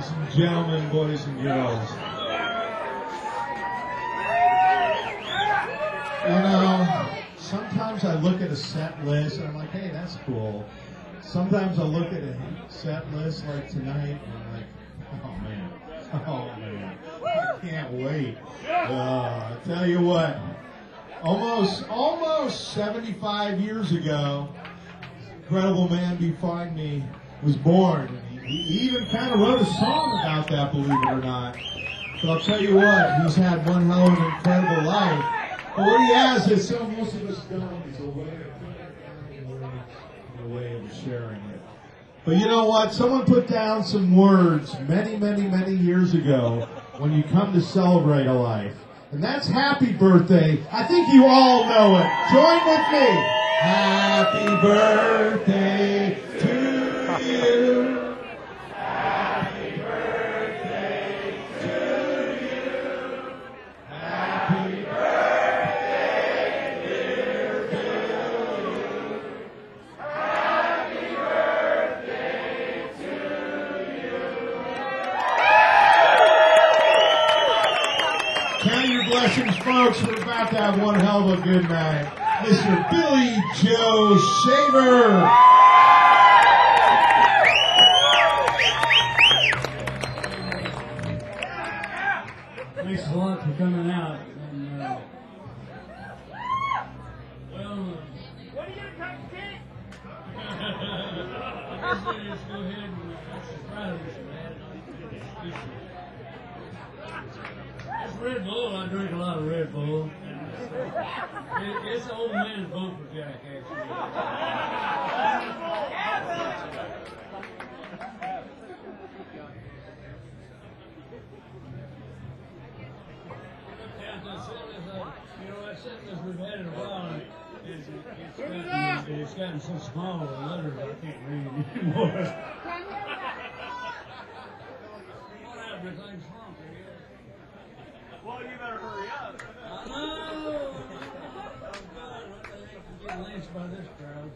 Gentlemen, boys and girls. Sometimes I look at a set list and I'm like, hey, that's cool. Sometimes I look at a set list like tonight and I'm like, oh man, I can't wait. I tell you what, almost 75 years ago, incredible man behind me was born. He even kind of wrote a song about that, believe it or not. But I'll tell you what, he's had one hell of an incredible life. But what he has is so most of us don't. It's a way of sharing it. But you know what? Someone put down some words many years ago when you come to celebrate a life. And that's happy birthday. I think you all know it. Join with me. Happy birthday to you. Happy birthday to you. Happy birthday, dear Bill. Happy birthday to you. Count your blessings, folks. We're about to have one hell of a good night. Mr. Billy Joe Shaver. Thanks a lot for coming out. And, What are you going to talk to? I guess we just go ahead and surprise us, man. It's Red Bull. I drink a lot of Red Bull. It's old man's vote for Jack, actually. That sentence we've had in a while, it's gotten so small with letters I can't read anymore. Everything's wrong. Well, you better hurry up. I know. I'm getting lynched by this crowd.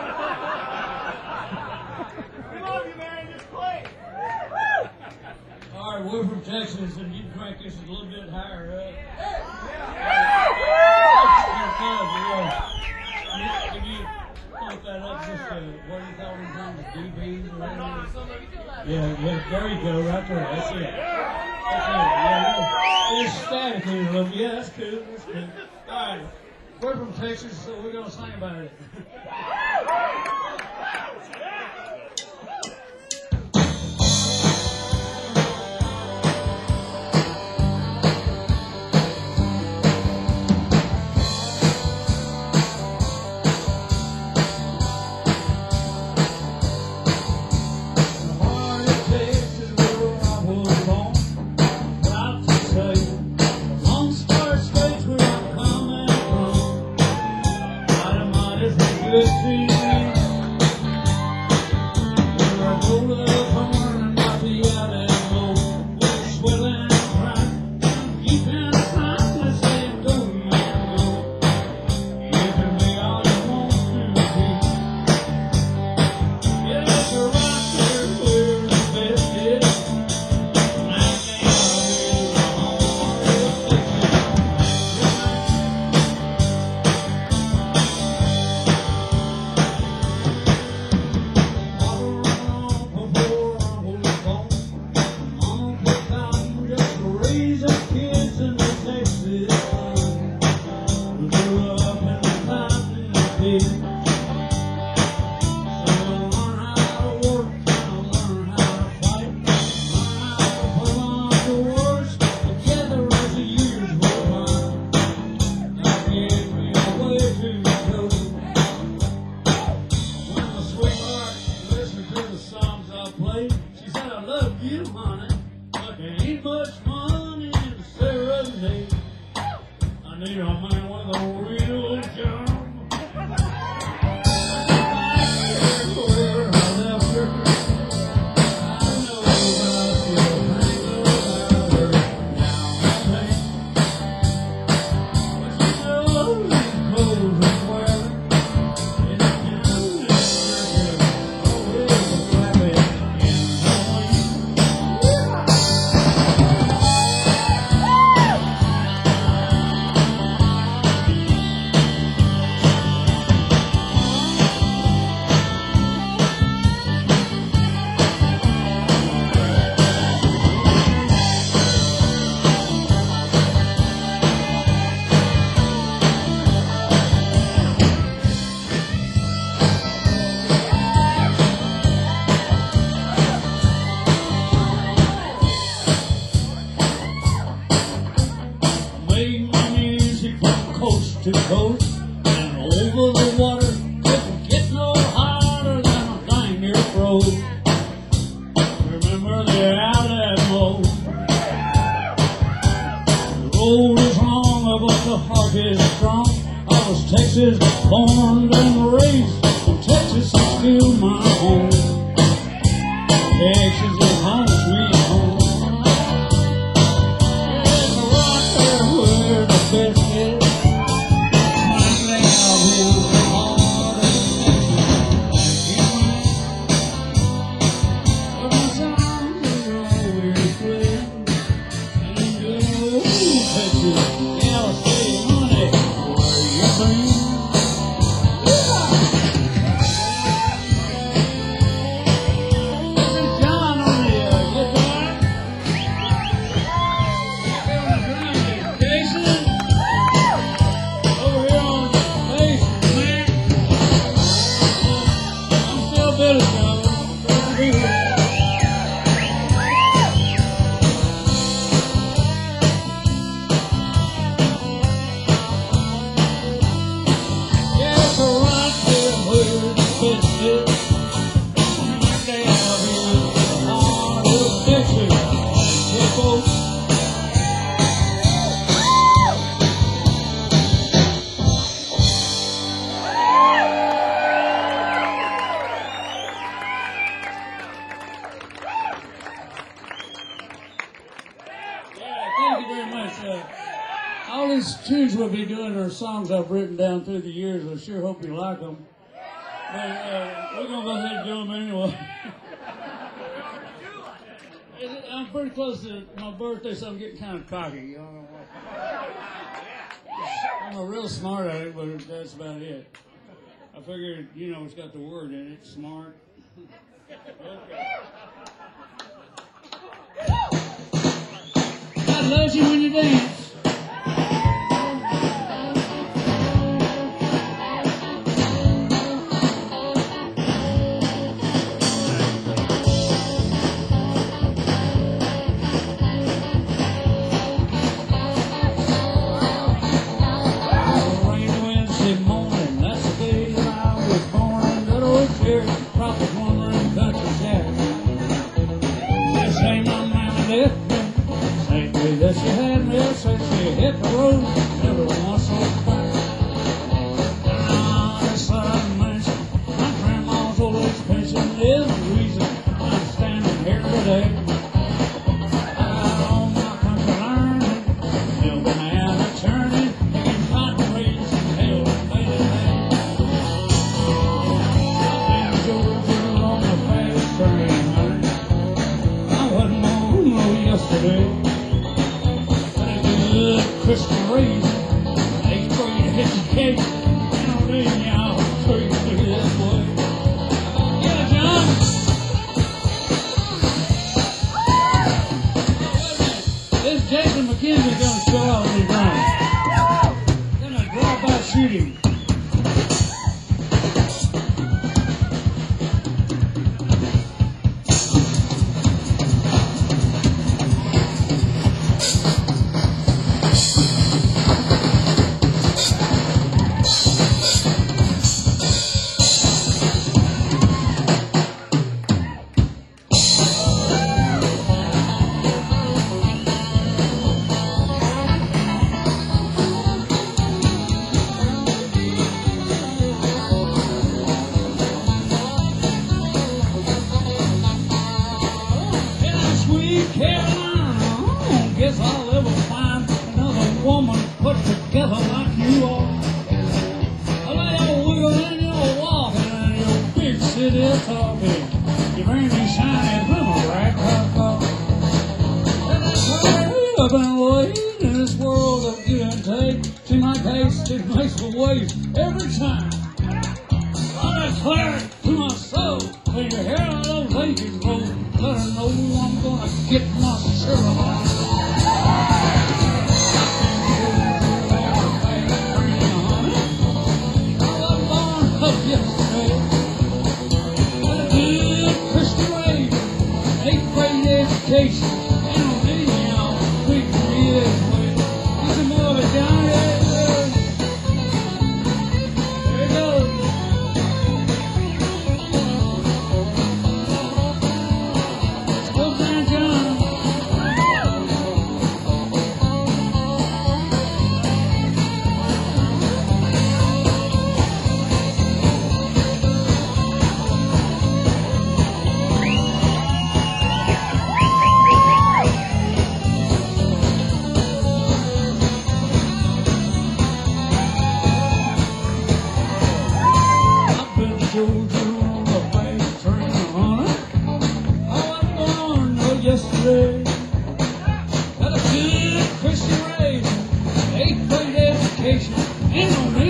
We love you, man. Just play. All right, we're from Texas, and you crank this a little bit higher up. Can you pump that up just to, what do you call these things, DBs or whatever? Yeah, there you go, right there. That's it. Yeah, it's static in a little. Yeah, that's cool. That's cool. All right, we're from Texas, so we're gonna sing about it. Need a man with a real of the water couldn't get no hotter than a dang near froze. Remember the outlet mode. The road is long, but the heart is strong. I was Texas born and raised, and Texas is still my home. Texas is home, sweet home. It's right there where the best is. Smack down in the heart of Texas. But my song will always play. And good old Texas, yeah, I'll say, honey, where you been? John on the guitar. Jason over here on the bass, man. I'm still bitter, though. Yes, right there where the best is. Stay out here in the heart of Texas. Yeah, folks. Yeah, thank you very much. All these tunes we'll be doing are songs I've written down through the years. I sure hope you like them. But we're going to go ahead and do them anyway. I'm pretty close to my birthday, so I'm getting kind of cocky. You know what? I'm a real smart at it, but that's about it. I figured, you know, it's got the word in it, smart. Okay. God loves you when you dance. Rain Wednesday morning, that's the day that I was born in that old cherry, prophet wandering country shack. This ain't my mama left me, same way that she had me, since she hit the road, never once looked back. Now this side of the mansion, my grandma's old age pension is the reason I'm standing here today. I got all my country learning, milking and turning, making cotton raisins and hell and baby I've been Georgia on the fast train, honey. I wasn't born no yesterday, but a good Christian raising, 8th grade education, and I'm leading y'all straight to this way. Yeah, John. This Jason McKenzie gonna show out when he's done. Gonna drop out shooting. Yeah, sweet Carolina, guess I'll ever find another woman put together like you are. I lay your wiggle and your walking and your big city talking. You bring me shiny boomerang cock. And that's why I've been waiting in this world of give and take. See my case, it makes me wait every time. I declare it to my soul, when you hear all those ladies roll, let her know I'm gonna get my share of her. I was born up yesterday, with a good Christian raising, 8th grade education, and I'm leading y'all straight to this way. This is more of a Johnny. There you go.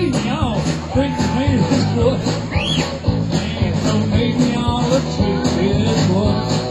treat me all, treat me this way. Ain't no make me all the treat me this way.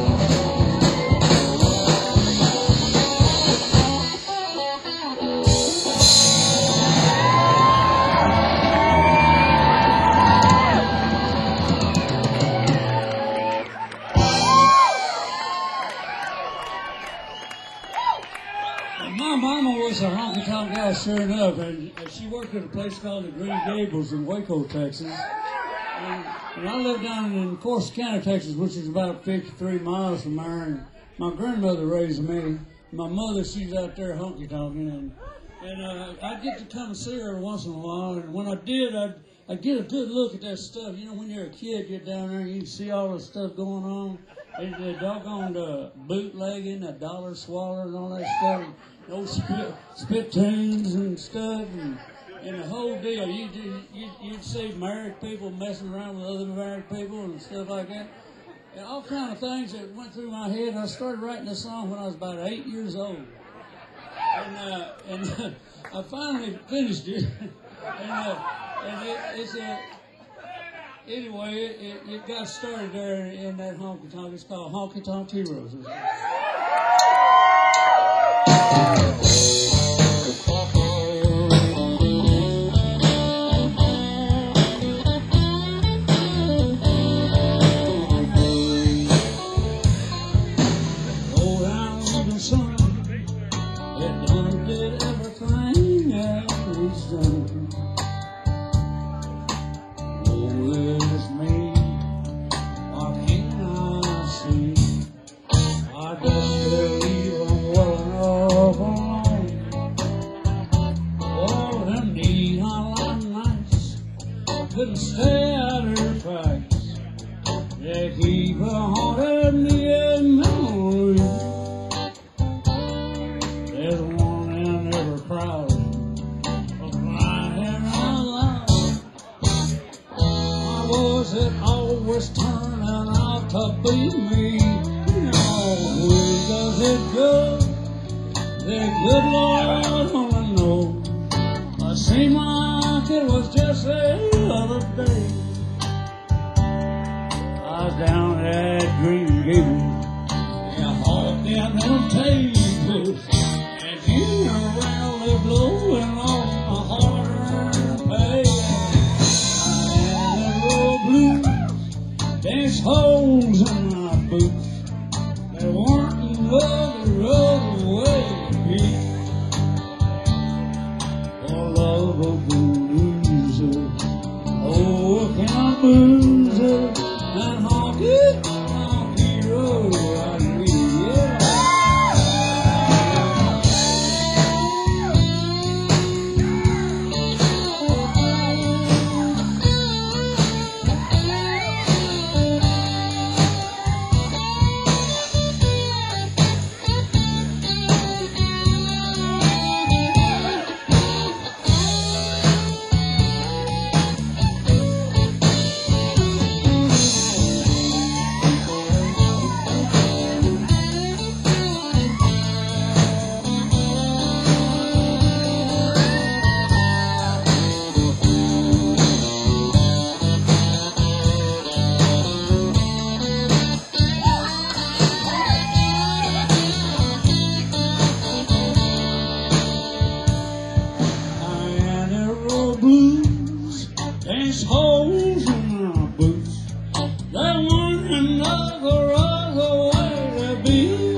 My mama was a honky-tonk gal, sure enough, and she worked at a place called the Green Gables in Waco, Texas. And I lived down in Forsyth County, Texas, which is about 53 miles from there. And my grandmother raised me. My mother, she's out there honky-tonking, and I'd get to come and see her once in a while. And when I did, I'd get a good look at that stuff. You know, when you're a kid, you're down there and you see all the stuff going on. And the doggone bootlegging, the dollar swallow and all that stuff. Those spittoons and stuff, and the whole deal. You'd see married people messing around with other married people and stuff like that. And all kind of things that went through my head. I started writing a song when I was about 8 years old. And I finally finished it. Anyway, it got started there in that honky tonk. It's called Honky Tonk Heroes. Oh, down the sun, it done did everything that he's done. Oh, it's me, what can I see? I just believe I'm well enough alone. Oh, them neat hotline nights, I couldn't stay out of her fights. They keep haunting me in memory. There's one in every crowd of crying out loud. Why was it always turning out to be me? Where does it go? The good Lord only knows. I seem like it was just the other day. I was down at Green Gables, and hauled down them tables, and in around the blowing on my hard-earned pay. And the road blues, there's holes in my boots. They weren't love the road away to be. For love of boozer, oh, can I boozer, and honky road I need, yeah. There's holes in my boots. There weren't another other way to be.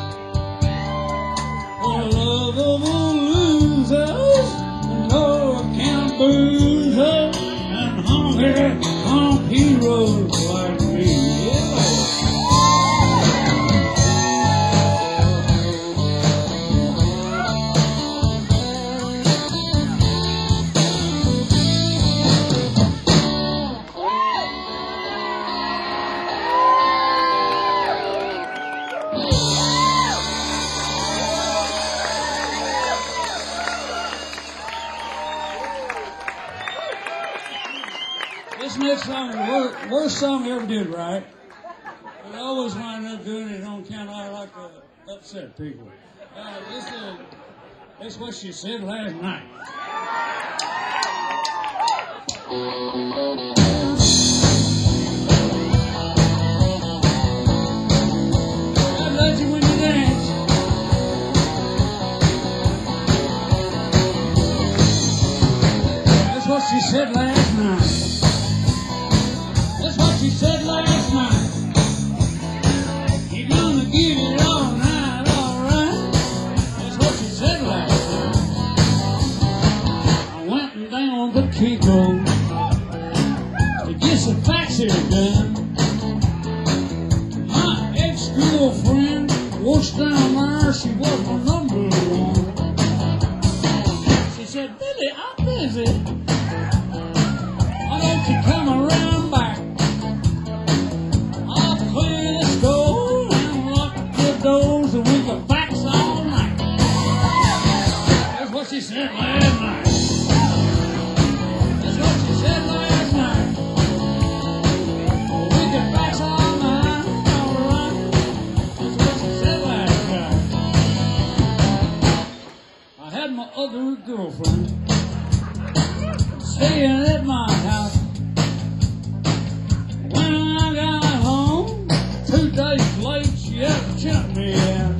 For love of the losers, no account boozers, and honky heroes like me. Yeah. This next song is the worst song I ever did write. But I always wind up doing it on account I like to upset people. This is what she said last night. said last night. That's what she said last night. You're gonna give it all night, alright. That's what she said last night. I went down to Kinko to get some facts here done. My ex-girlfriend was down there, she was my number one. She said, Billy, I'm busy. Why don't you come around back? I'll clear the store and lock the doors and we can fax all night. That's what she said last night. That's what she said last night. We can fax all night, all right. That's what she said last night. I had my other girlfriend staying at my house. When I got home, 2 days late, she had to chuck me out.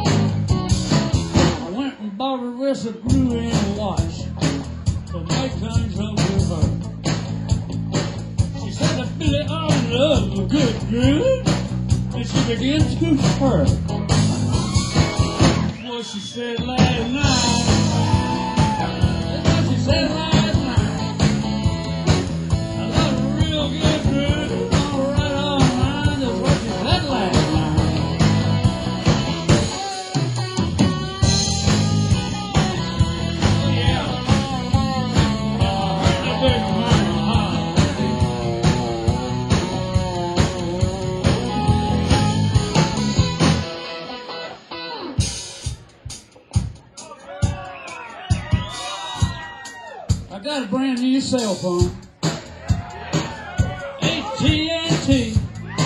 I went and bought a wrist of glue-in watch to make things up with her. She said that Billy, I love a good girl, and she began to purr. That's what she said last night. That's what she said last night. I love a real good girl, all right, all right. That's what she said last night. Oh, yeah. I beg your pardon, huh? I got a brand new cell phone. AT&T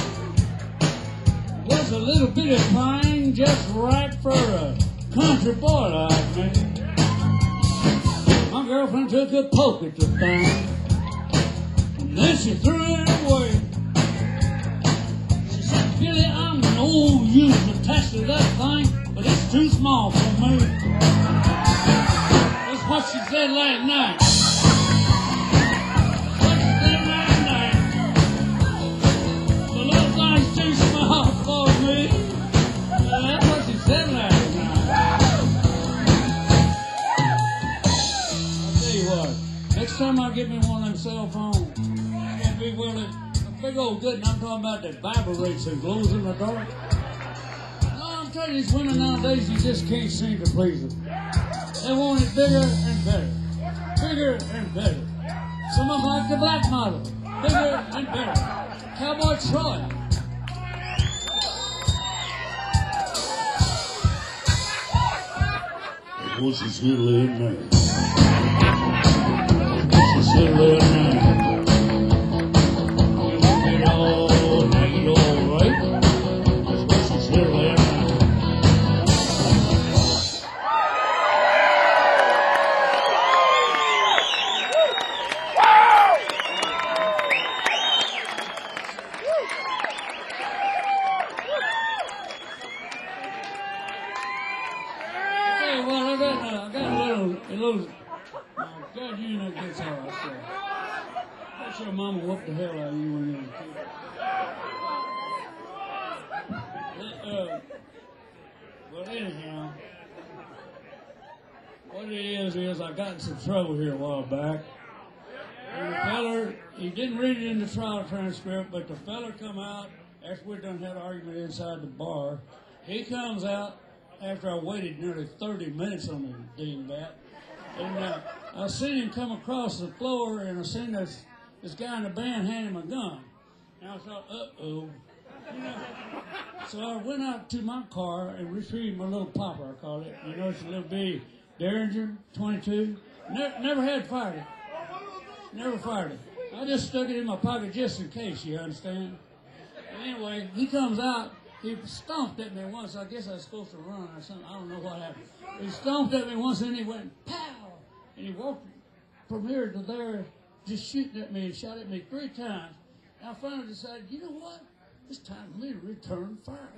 was a little bitty thing just right for a country boy like me. My girlfriend took a poke at the thing, and then she threw it away. She said, Billy, I'm an old user attached to that thing, but it's too small for me. That's what she said last night. What she said last night. The little thing's too small for me. That's what she said last night. I'll tell you what, next time I get me one of them cell phones, it's gonna be one of a big old good, and I'm talking about that vibrates and glows in the dark. No, I'm telling you, these women nowadays, you just can't seem to please them. They want it bigger and better. Bigger and better. Some of them like the black model. Bigger and better. Cowboy Troy. What's his little name? What's his little name? You want it all night, all right? What's his little name? Hey, well, I got a little, God, you know that's how I say. That's your mama whooped the hell out of you when you were a kid. But anyhow, what it is I got in some trouble here a while back. And the feller, he didn't read it in the trial transcript, but the feller come out after we done had an argument inside the bar. He comes out after I waited nearly 30 minutes on the dingbat. And I seen him come across the floor, and I seen this guy in the band hand him a gun. And I thought, uh-oh. You know, so I went out to my car and retrieved my little popper, I call it. You know, it's a little bitty Derringer 22. Never had fired it. Never fired it. I just stuck it in my pocket just in case, you understand? And anyway, he comes out. He stomped at me once. I guess I was supposed to run or something. I don't know what happened. He stomped at me once, and he went, pow! And he walked from here to there, just shooting at me and shot at me 3 times. And I finally decided, you know what? It's time for me to return fire.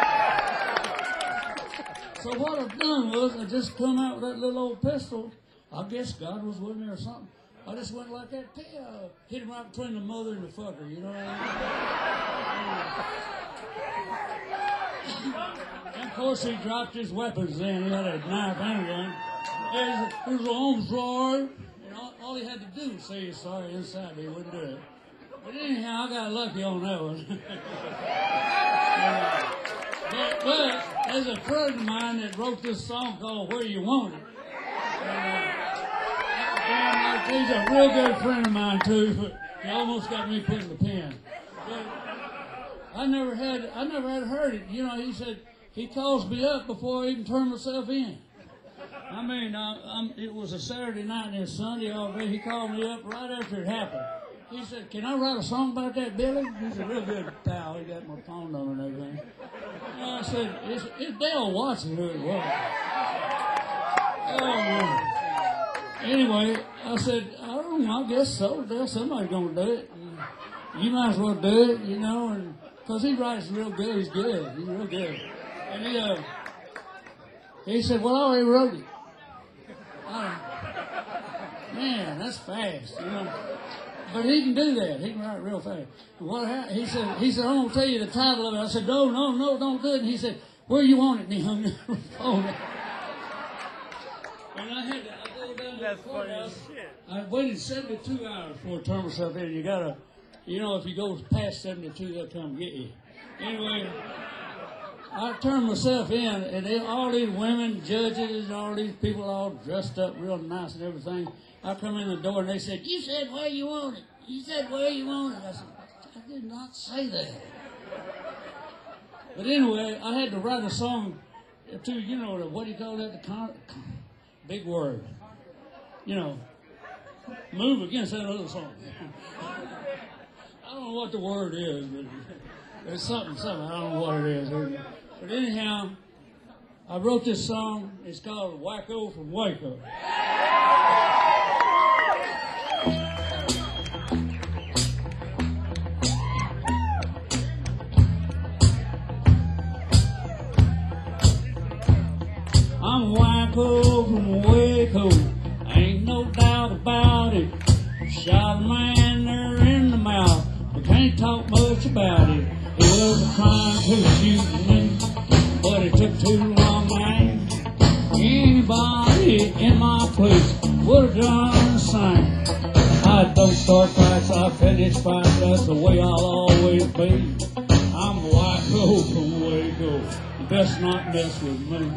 So what I've done was I just come out with that little old pistol, I guess God was with me or something. I just went like that, hit him right between the mother and the fucker, you know what I mean? And of course, he dropped his weapons then. He had a knife and a gun. He was I'm sorry. And all he had to do was say he's sorry inside, but he wouldn't do it. But anyhow, I got lucky on that one. But there's a friend of mine that wrote this song called Where You Want It. He's a real good friend of mine too, but he almost got me putting the pen. But I never had heard it. You know, he said he calls me up before I even turn myself in. I mean, it was a Saturday night and it's Sunday all day. He called me up right after it happened. He said, "Can I write a song about that, Billy?" He's a real good pal. He got my phone number and everything. And I said, it's Dale Watson who it was. Anyway, I said, I don't know, I guess so. There's somebody's going to do it. And you might as well do it, you know, and because he writes real good. He's good. He's real good. And he said, well, I already wrote it. Man, that's fast, you know. But he can do that. He can write real fast. What happened? He said, I'm going to tell you the title of it. I said, no, don't do it. And he said, where you want it? And he hung up the phone. And I go down to the courthouse. I waited 72 hours before I turned myself in. You gotta, you know, if you go past 72, they'll come get you. Anyway, I turned myself in, and all these women, judges, all these people all dressed up real nice and everything. I come in the door, and they said, you said where you want it. You said where you want it. I said, I did not say that. But anyway, I had to write a song to, you know, what do you call that? Big word. You know, move against that other song. I don't know what the word is, but it's something. I don't know what it is. But anyhow, I wrote this song. It's called Wacko from Waco. I'm Wacko from Waco, ain't no doubt about it. Shot a man there in the mouth, but can't talk much about it. He was trying to shoot me, but it took too long, man. Anybody in my place would have done the same. I don't start fights, I finish fights, that's the way I'll always be. I'm Wacko from Waco, you best not mess with me.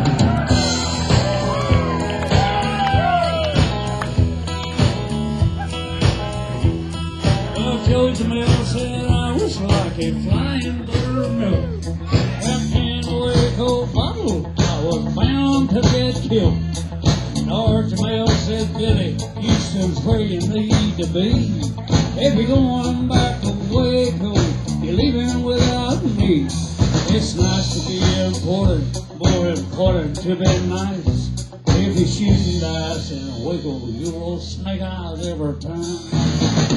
Joey DeMille said I was like a flying buttermilk. Back in the Waco bottle, I was bound to get killed. George DeMille said, Billy, Houston's where you need to be. If you're going back to Waco, you're leaving without me. It's nice to be important, more important to be nice. If you're shooting dice in Waco, you'll snake eyes every time.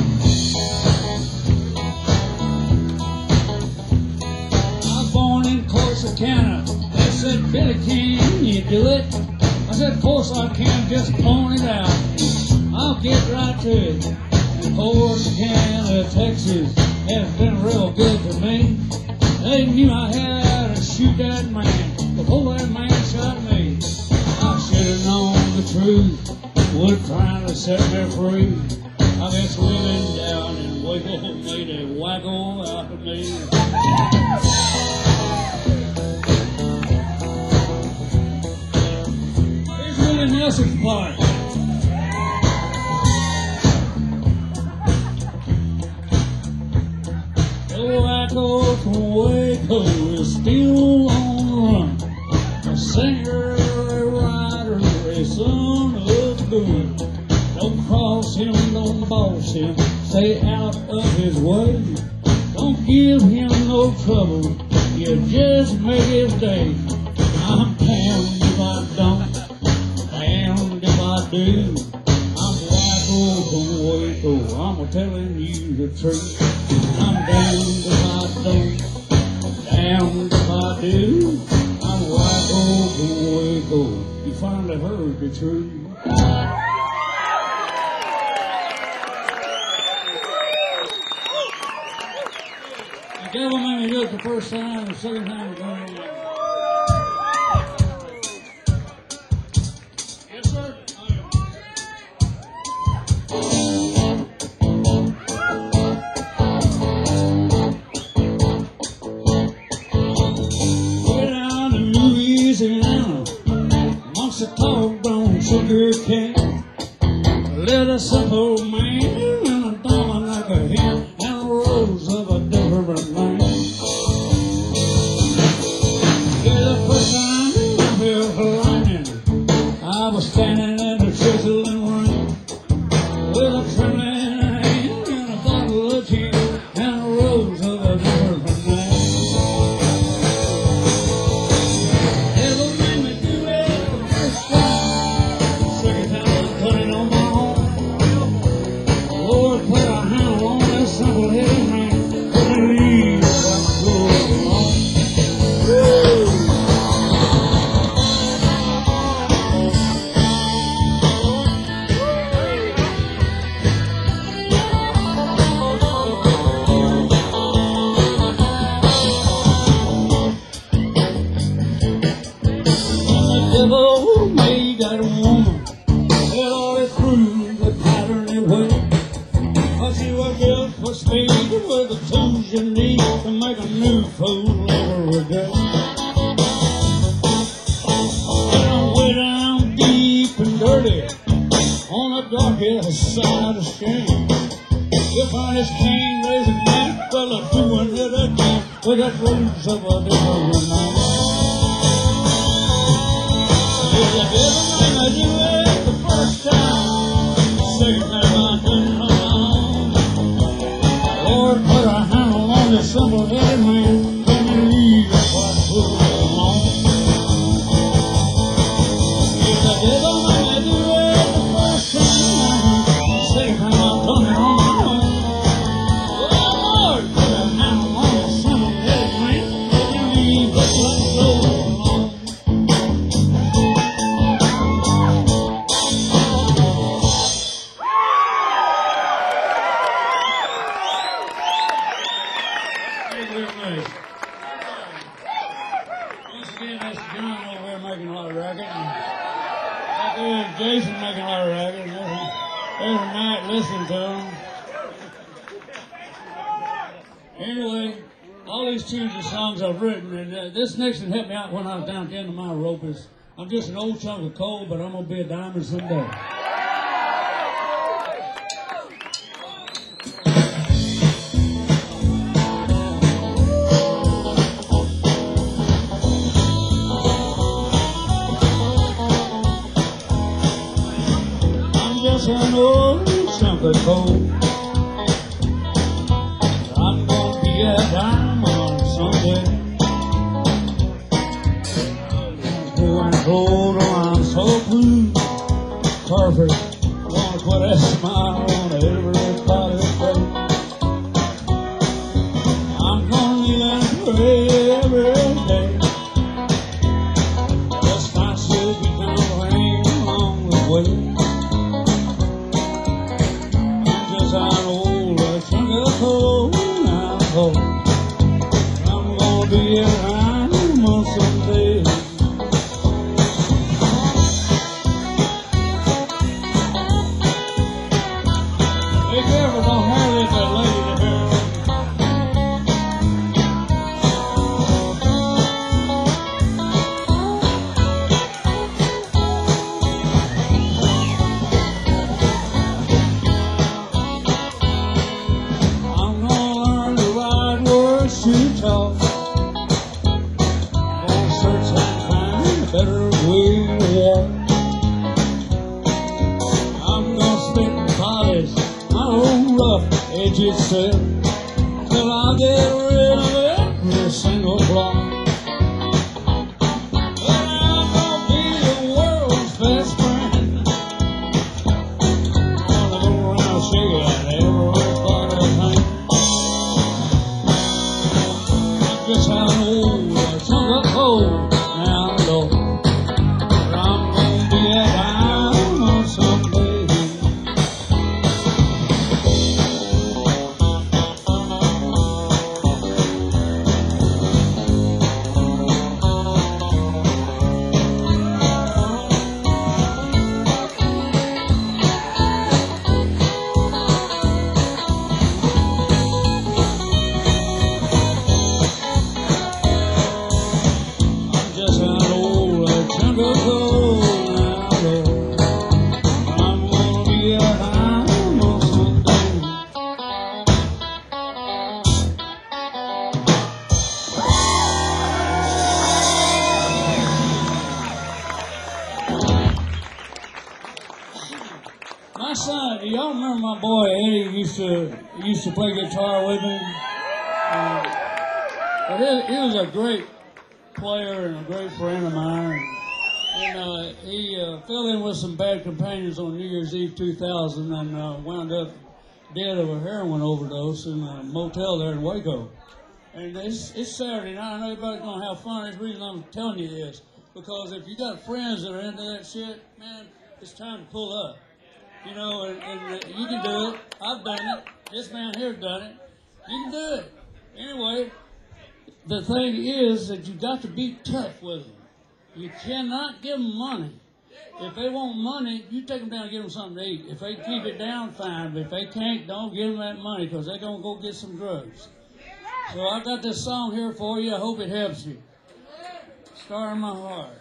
Born in Corsicana. They said, Billy, can you do it? I said, of course I can, just point it out. I'll get right to it. Corsicana, Texas has been real good to me. They knew I had to shoot that man before that man shot me. I should have known the truth would have trying to set me free. I guess women down in Waco made a waggle out of me. Nelson's part. Oh, Wacko from Waco is still on the run. A singer, a writer, a son of good. Don't cross him, don't boss him, stay out of his way. Don't give him no trouble, you just make his day. I'm damned if I don't. Damned if I do. I'm Wacko from Waco, I'm telling you the truth. I'm damned if I don't, damned if I do. I'm Wacko from Waco, you finally heard the truth. devil made me do it the first time, the second time, going on. Yes, sir. Way down in Louisiana, amongst the tall brown sugar cane, let a simple man and a diamond like a hen and a rose of a different man. Yeah, the first time I felt lightning, I was standing in the drizzling rain with a trembling hand and a bottle of gin and a rose of a different man. Devil made me do it the first time, second time I put it on my own. Lord put a hand on this simple headed man, put me leave that floor alone. Woo! The devil made that woman, well, all it through the pattern and way. Cause she was built for speed with the tools you need to make a new fool every day. And way down deep and dirty on the darkest side of shame, you find this king raising man, fella doing it again with that rose of a different man. If you didn't make me do it the first time, second time I done it on my own. Lord put a handle on this simple-headed man, let me leave that white fool alone. If you didn't make me do it the first time, second time I done it on my own. Lord put a handle on this simple-headed man, let me leave that white fool alone. Thank you very much. Once again, that's John over there making a lot of racket. And back there, Jason making a lot of racket. And every night listening to them. Anyway, all these tunes are songs I've written, and this next one helped me out when I was down at the end of my rope. Is I'm just an old chunk of coal, but I'm gonna be a diamond someday. I'm just an old chunk of coal. I'm gonna be a diamond someday. Going cold around so blue, perfect. Wanna put a smile on everybody's face. I'm gonna kneel and pray every day. Just not so be down rain along the way. I'm just an old chunk of coal now. I'm gonna be a diamond someday. Be careful, don't hurt that lady there. I'm gonna learn the right words to talk. Gonna search and find a better way to walk. I'm gonna spit and polish my old rough edges set till I get rid of every single flaw. But I'm gonna be the world's best friend. Gonna go around shaking everybody's hand. I'm just an old chunk of coal now, Lord. I'm gonna be a diamond someday. My son, y'all remember my boy Eddie used to play guitar with me? But he was a great player and a great friend of mine. And he fell in with some bad companions on New Year's Eve 2000 and wound up dead of a heroin overdose in a motel there in Waco. And it's Saturday night. I know everybody's going to have fun. That's the reason I'm telling you this. Because if you got friends that are into that shit, man, it's time to pull up. You know, and you can do it. I've done it. This man here's done it. You can do it. Anyway, the thing is that you got to be tough with them. You cannot give them money. If they want money, you take them down and give them something to eat. If they keep it down, fine. But if they can't, don't give them that money because they're going to go get some drugs. So I got this song here for you. I hope it helps you. Star in my heart.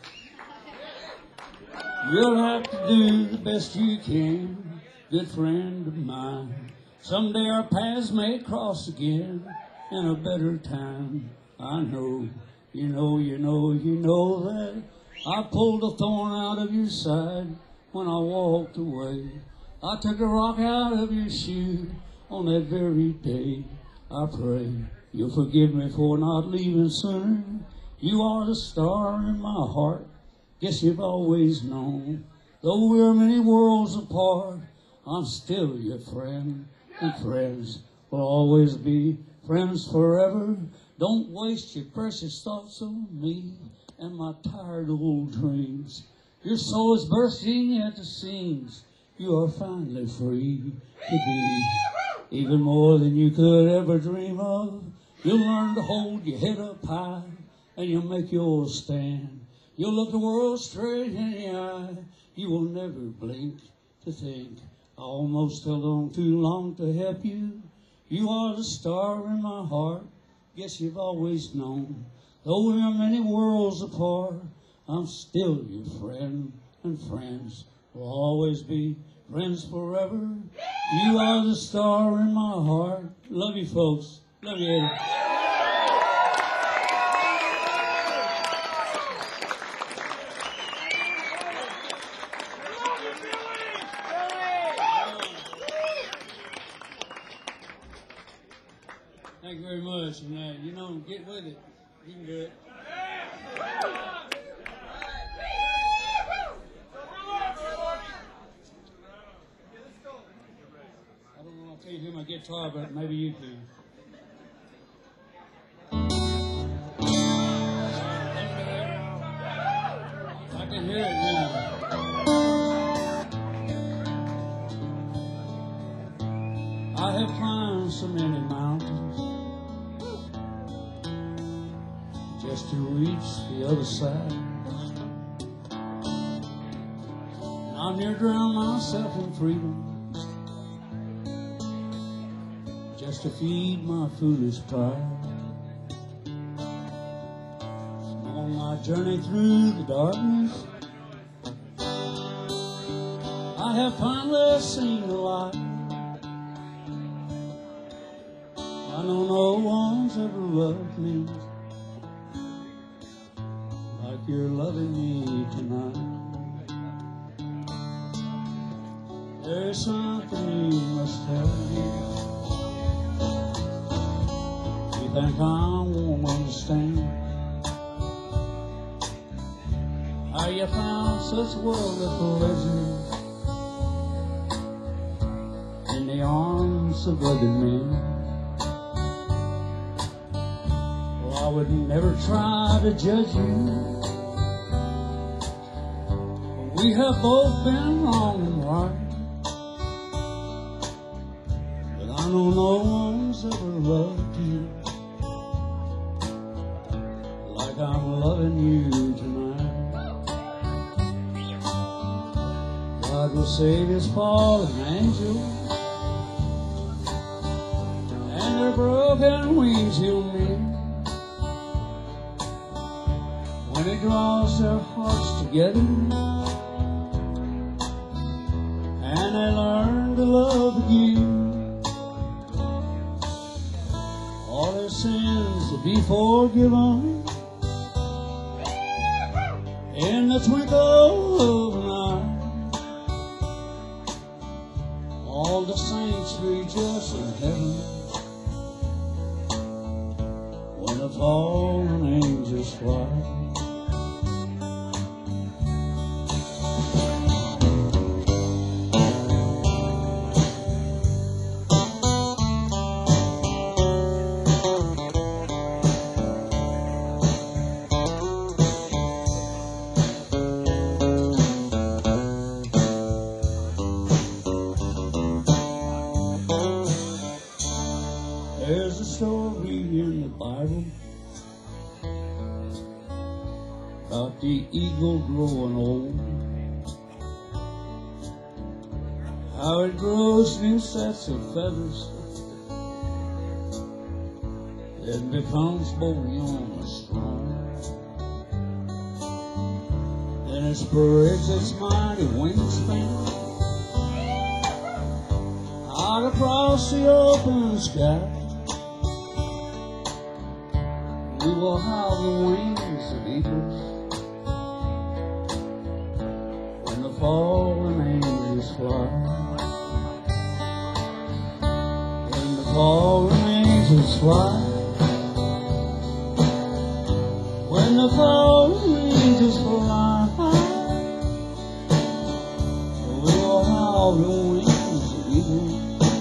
You'll have to do the best you can, good friend of mine. Someday our paths may cross again in a better time. I know, you know that I pulled a thorn out of your side when I walked away. I took a rock out of your shoe on that very day. I pray you'll forgive me for not leaving sooner. You are the star in my heart. Guess you've always known. Though we're many worlds apart, I'm still your friend, and friends will always be friends forever. Don't waste your precious thoughts on me and my tired old dreams. Your soul is bursting at the seams. You are finally free to be even more than you could ever dream of. You'll learn to hold your head up high and you'll make yours stand. You'll look the world straight in the eye. You will never blink to think I almost held on too long to help you. You are the star in my heart. Guess you've always known. Though we're many worlds apart, I'm still your friend, and friends will always be friends forever. You are the star in my heart. Love you, folks. Love you, Eddie. Thank you very much. And, you know, get with it. You can do it. I don't know if I can hear my guitar, but maybe you can. I can hear it now. I have climbed so many mountains just to reach the other side. And I near drowned myself in freedom just to feed my foolish pride. And on my journey through the darkness, I have finally seen the light. I know no one's ever loved me like you're loving me tonight. There's something you must tell me. You think I won't understand how you found such worldly pleasure in the arms of other men. I would never try to judge you. We have both been wrong and right, but I know no one's ever loved you like I'm loving you tonight. God will save his fallen angels, and their broken wings he'll mend. When he draws their hearts together and they learn to love again, all their sins will be forgiven in the twinkle of an eye. All the saints rejoice in heaven when the fallen angels fly. There's a story in the Bible about the eagle growing old, how it grows new sets of feathers and becomes bold young and strong. Then it spreads its mighty wingspan out across the open sky. We will have the wings of eagles when the fallen angels fly. When the fallen angels fly. When the fallen angels fly. We will have the wings of eagles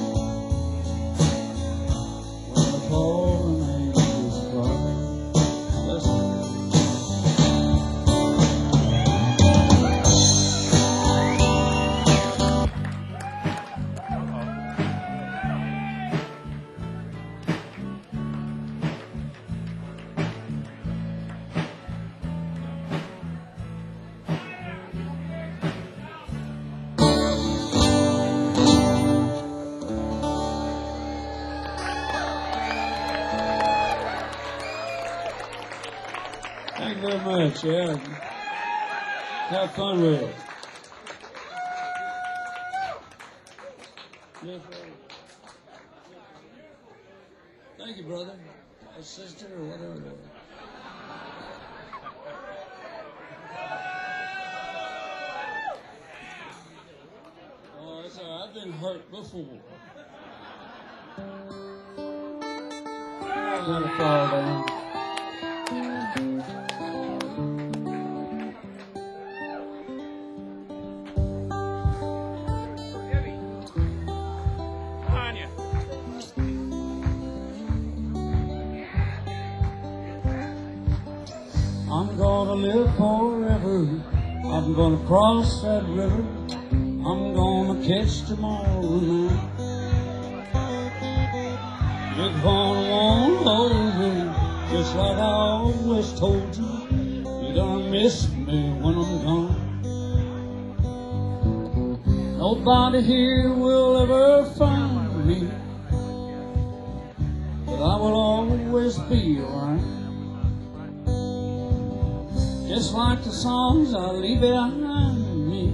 when the fallen angels fly. Thank you very much, yeah. Have fun with it. Yes, sir. Thank you, brother. Or sister, or whatever it is. Oh, it's all right. I've been hurt before. I'm gonna fall down. I'm gonna live forever. I'm gonna cross that river. I'm gonna catch tomorrow night. You're gonna want to hold me just like I always told you. You're gonna miss me when I'm gone. Nobody here will ever find me, but I will always be around. Just like the songs I leave behind me,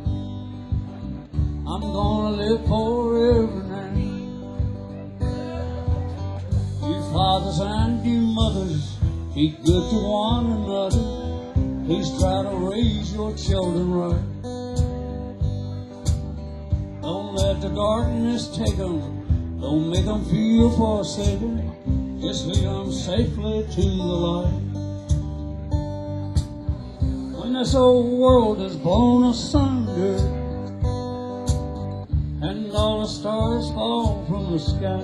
I'm gonna live forever now. You fathers and you mothers, be good to one another. Please try to raise your children right. Don't let the darkness take them. Don't make them feel forsaken. Just lead them safely to the light. When this old world is blown asunder and all the stars fall from the sky,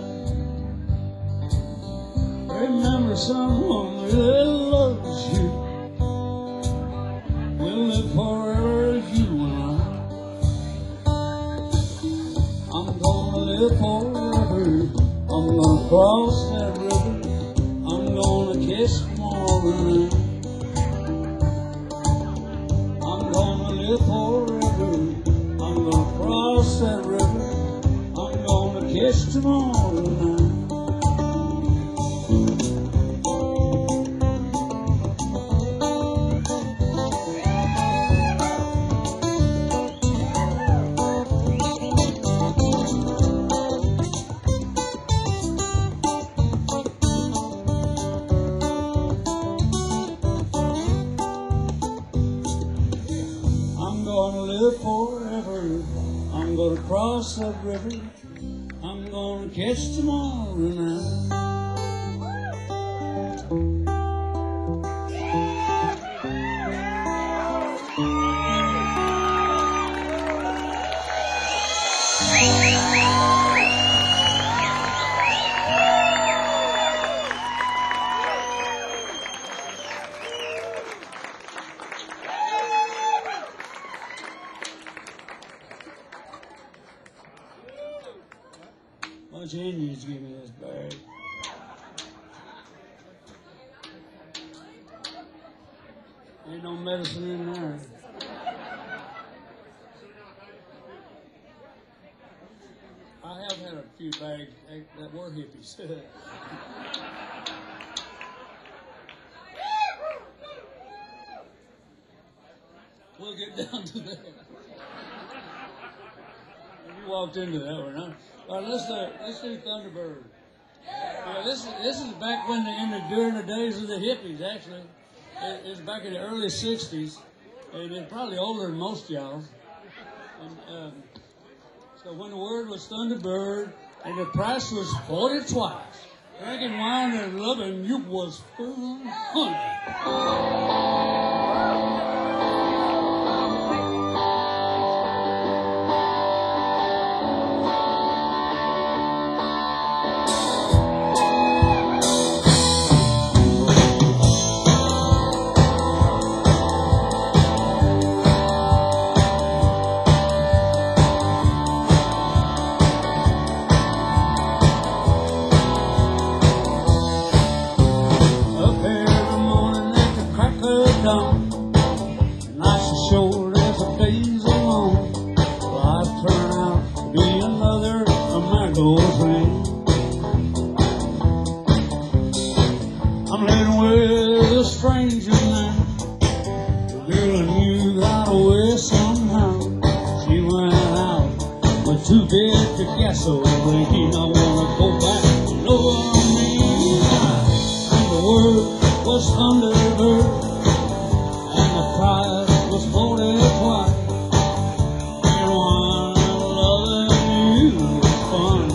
remember someone really loves you. We'll live forever, you and I. I'm gonna live forever. I'm gonna cross that river. I'm gonna kiss tomorrow night. I'm gonna live forever. I'm gonna cross that river. I'm gonna kiss tomorrow night. I'm gonna live forever. I'm gonna cross across the river. I'm gonna catch tomorrow night. Bunch of Indians give me this bag. Ain't no medicine in there. I have had a few bags that were hippies. We'll get down to that. You walked into that one, huh? All right, let's do Thunderbird. This is back when during the days of the hippies. Actually, it's back in the early '60s, and it's probably older than most of y'all. And so when the word was Thunderbird, and the price was 40 twice, drinking wine and loving you was $100. Nice and short as the days are long. Life turn out to be another Amando's ring. I'm living with a stranger now. The girl I knew got away somehow. She went out with too big to gasoline. I wanna go back, you know what I mean? And the word was Thunderbird. The price was 40 twice. And one loving you was fun.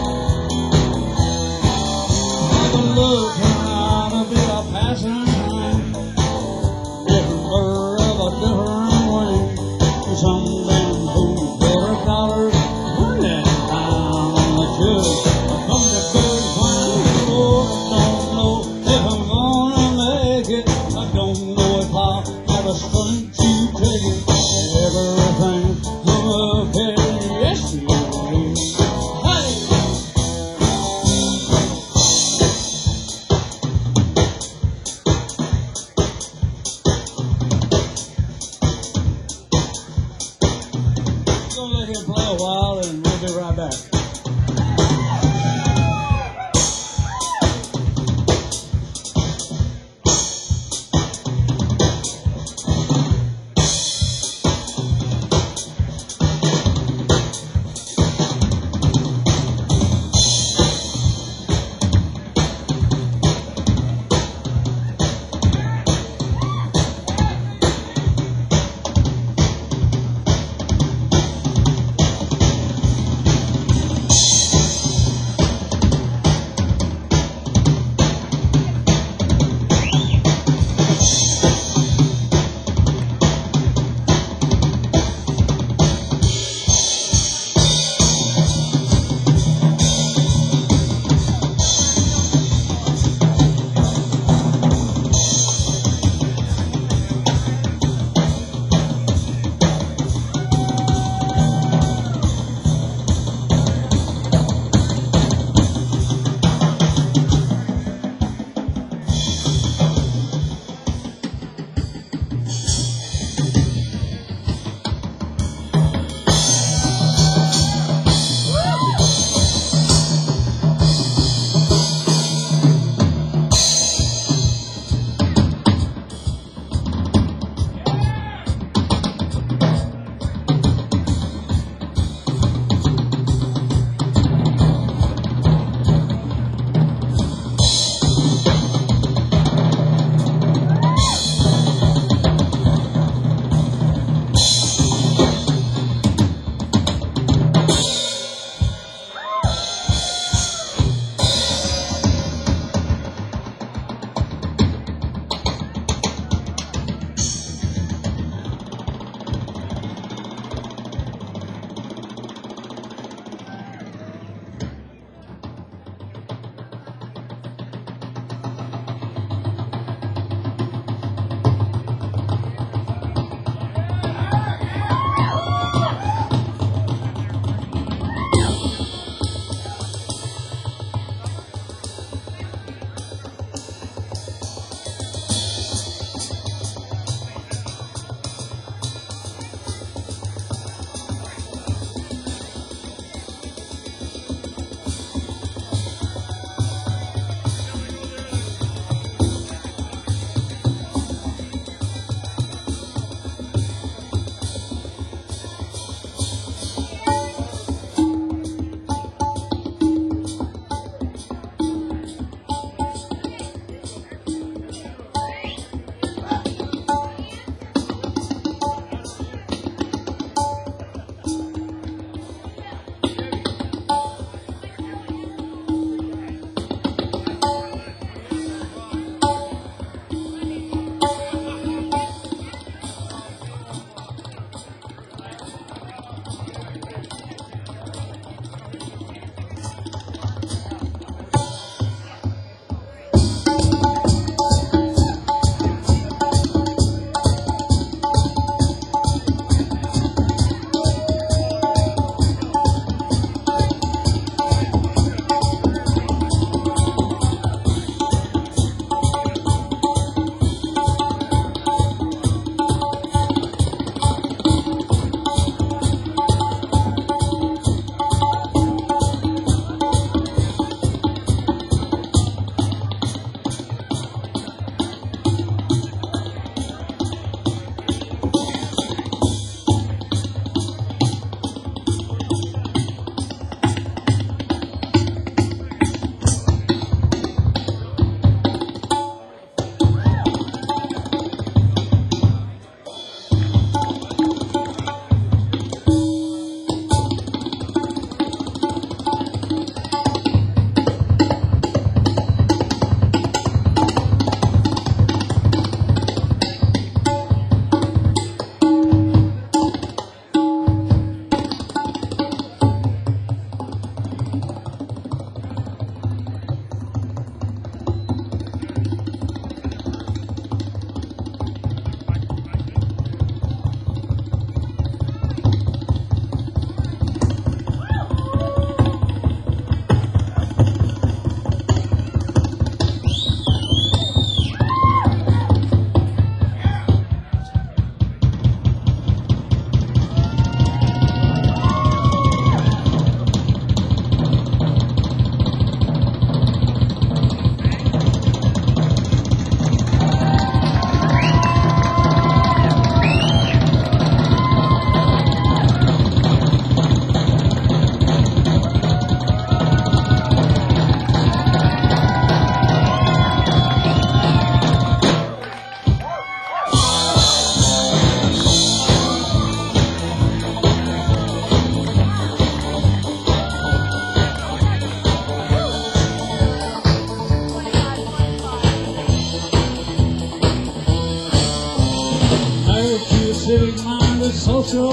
The love turned out to be a passing train. Different bird of a different wing. Some bamboo for $1, $1 on the jug. I come to good wine. Oh, I don't know if I'm gonna make it. I don't know if I'll have a strength to take it.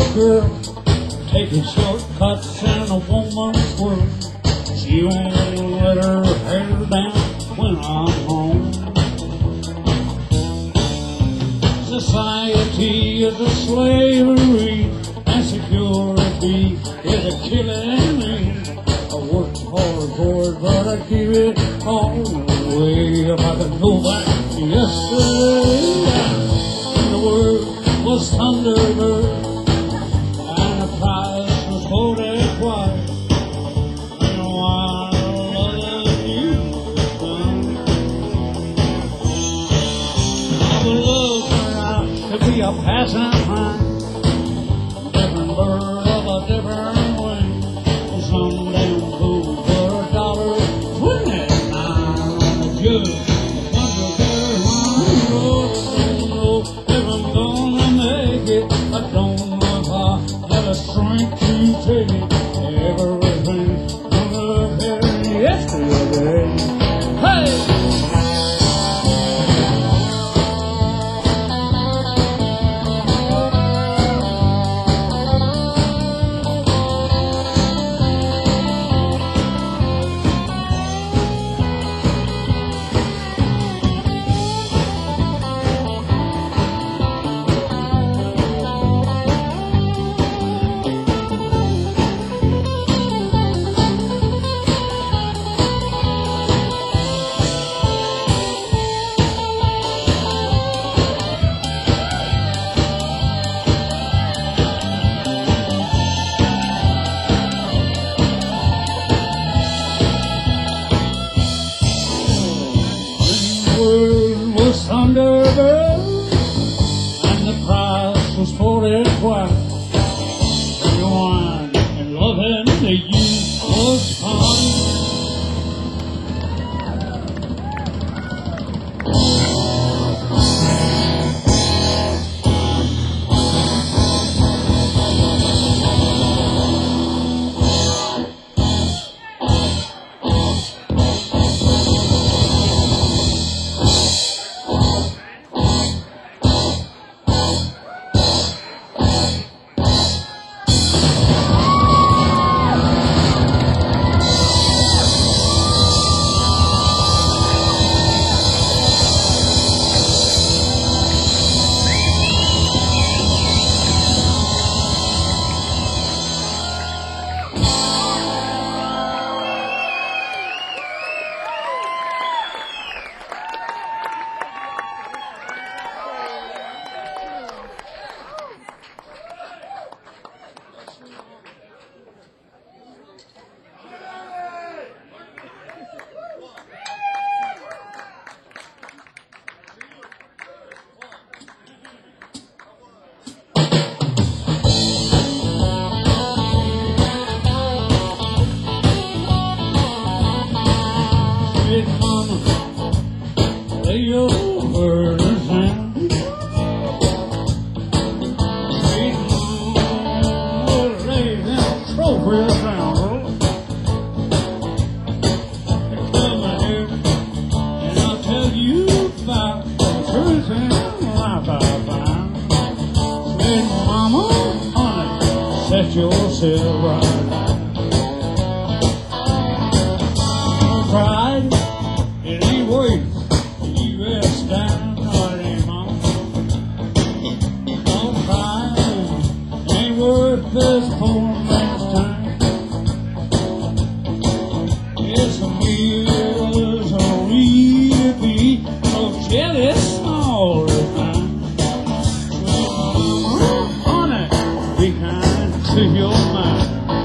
girl taking shortcuts in a woman's world. She won't let her hair down when I'm home. Society is a slavery, and security is a killing me. I work hard for it, but I give it all away. If I could go back to yesterday, when the world was Thunderbird, and the price was voted quiet. You know I love you. I would love to be a passing mind, different bird of a different wing. Some damn fool for $1.29 on a jug. If I'm gonna make it, I don't know if I have the strength to take it. Everything's gonna be yesterday. Hey! Was Thunderbird, and the price was $40 quiet. Wine and loving the youth was fun. Sweet mama, lay your burdens down. Sweet mama, lay them trophies down. Come here, and I'll tell you about the truth in life I found. Sweet mama, honey, set yourself right. Pride, it ain't worth you rest down, no, it ain't, mama. No pride, it ain't worth this poor man's time. It's a meal, it's a real beat, so jealous all the time. Sweet mama, honey, be kind to your mind.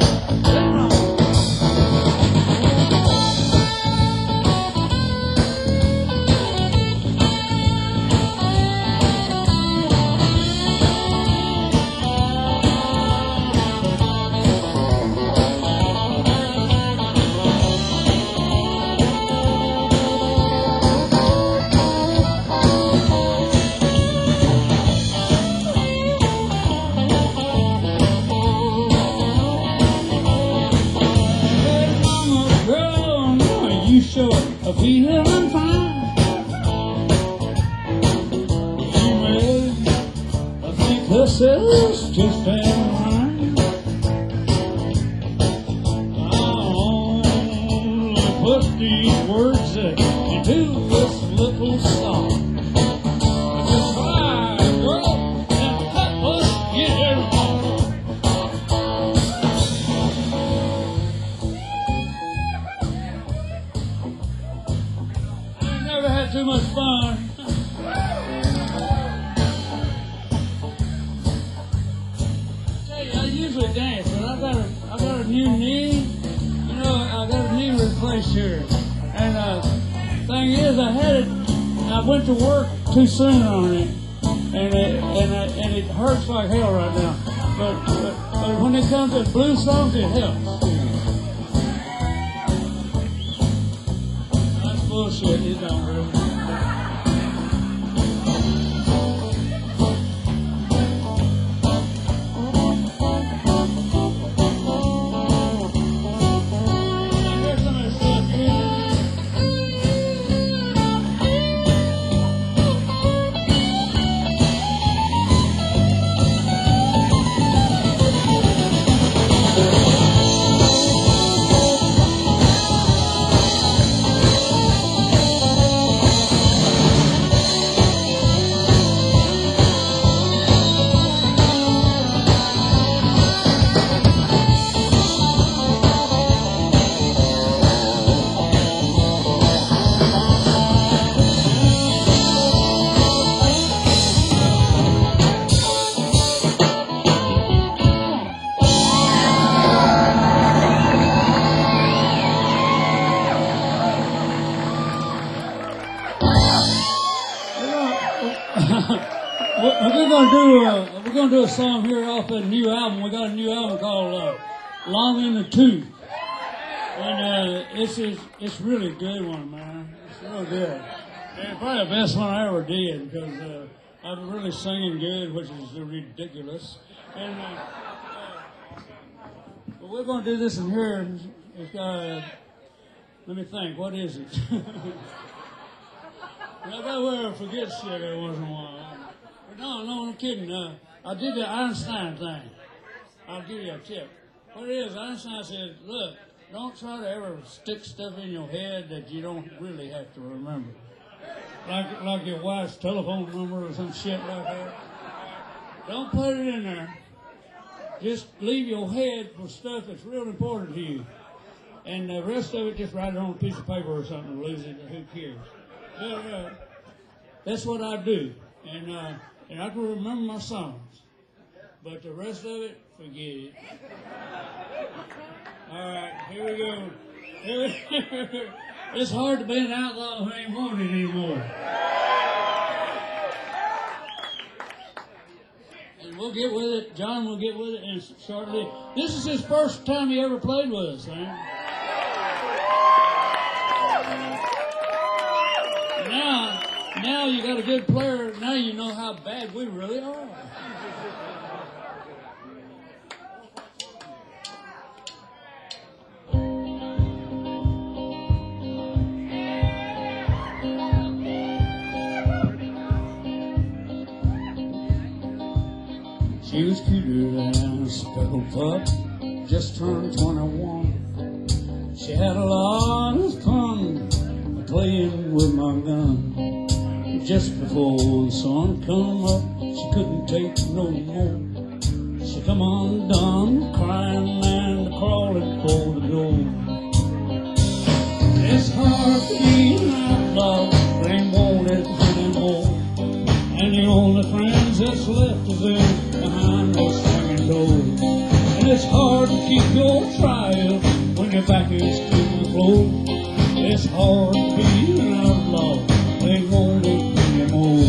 You sure are feeling fine. You may think the says just stand line. I'll put these words into this little song. Just ride, girl, and help us get along. I never had too much fun. I usually dance, but I got a new knee. You know, I got a knee replaced here. And thing is, I went to work too soon on it, and it hurts like hell right now. But when it comes to blues songs, it helps. That's bullshit. It don't really. We're gonna do a song here off a new album. We got a new album called "Long in the Tooth," and it's really a good one, man. It's real good. And probably the best one I ever did because I'm really singing good, which is ridiculous. And but we're gonna do this in here. It's got. Let me think. What is it? I got where I forget shit every once in a while. No, I'm kidding. I did the Einstein thing. I'll give you a tip. What it is, Einstein said, look, don't try to ever stick stuff in your head that you don't really have to remember. Like your wife's telephone number or some shit like that. Don't put it in there. Just leave your head for stuff that's real important to you. And the rest of it, just write it on a piece of paper or something and lose it, who cares. But, that's what I do. And I can remember my songs. But the rest of it, forget it. All right, here we go. It's hard to be an outlaw who ain't wanted anymore. And we'll get with it. John will get with it and shortly. This is his first time he ever played with us, man. Now you got a good player. Now you know how bad we really are. She was cuter than a speckled pup, just turned 21. She had a lot of fun playing with my gun. Just before the sun come up, she couldn't take no more. She come undone, crying and crawling for the door. It's hard to be an outlaw, they ain't wanted anymore. And the only friends that's left is them behind those swinging doors. And it's hard to keep your trial when your back is to the floor. It's hard to be an outlaw, they ain't wanted anymore.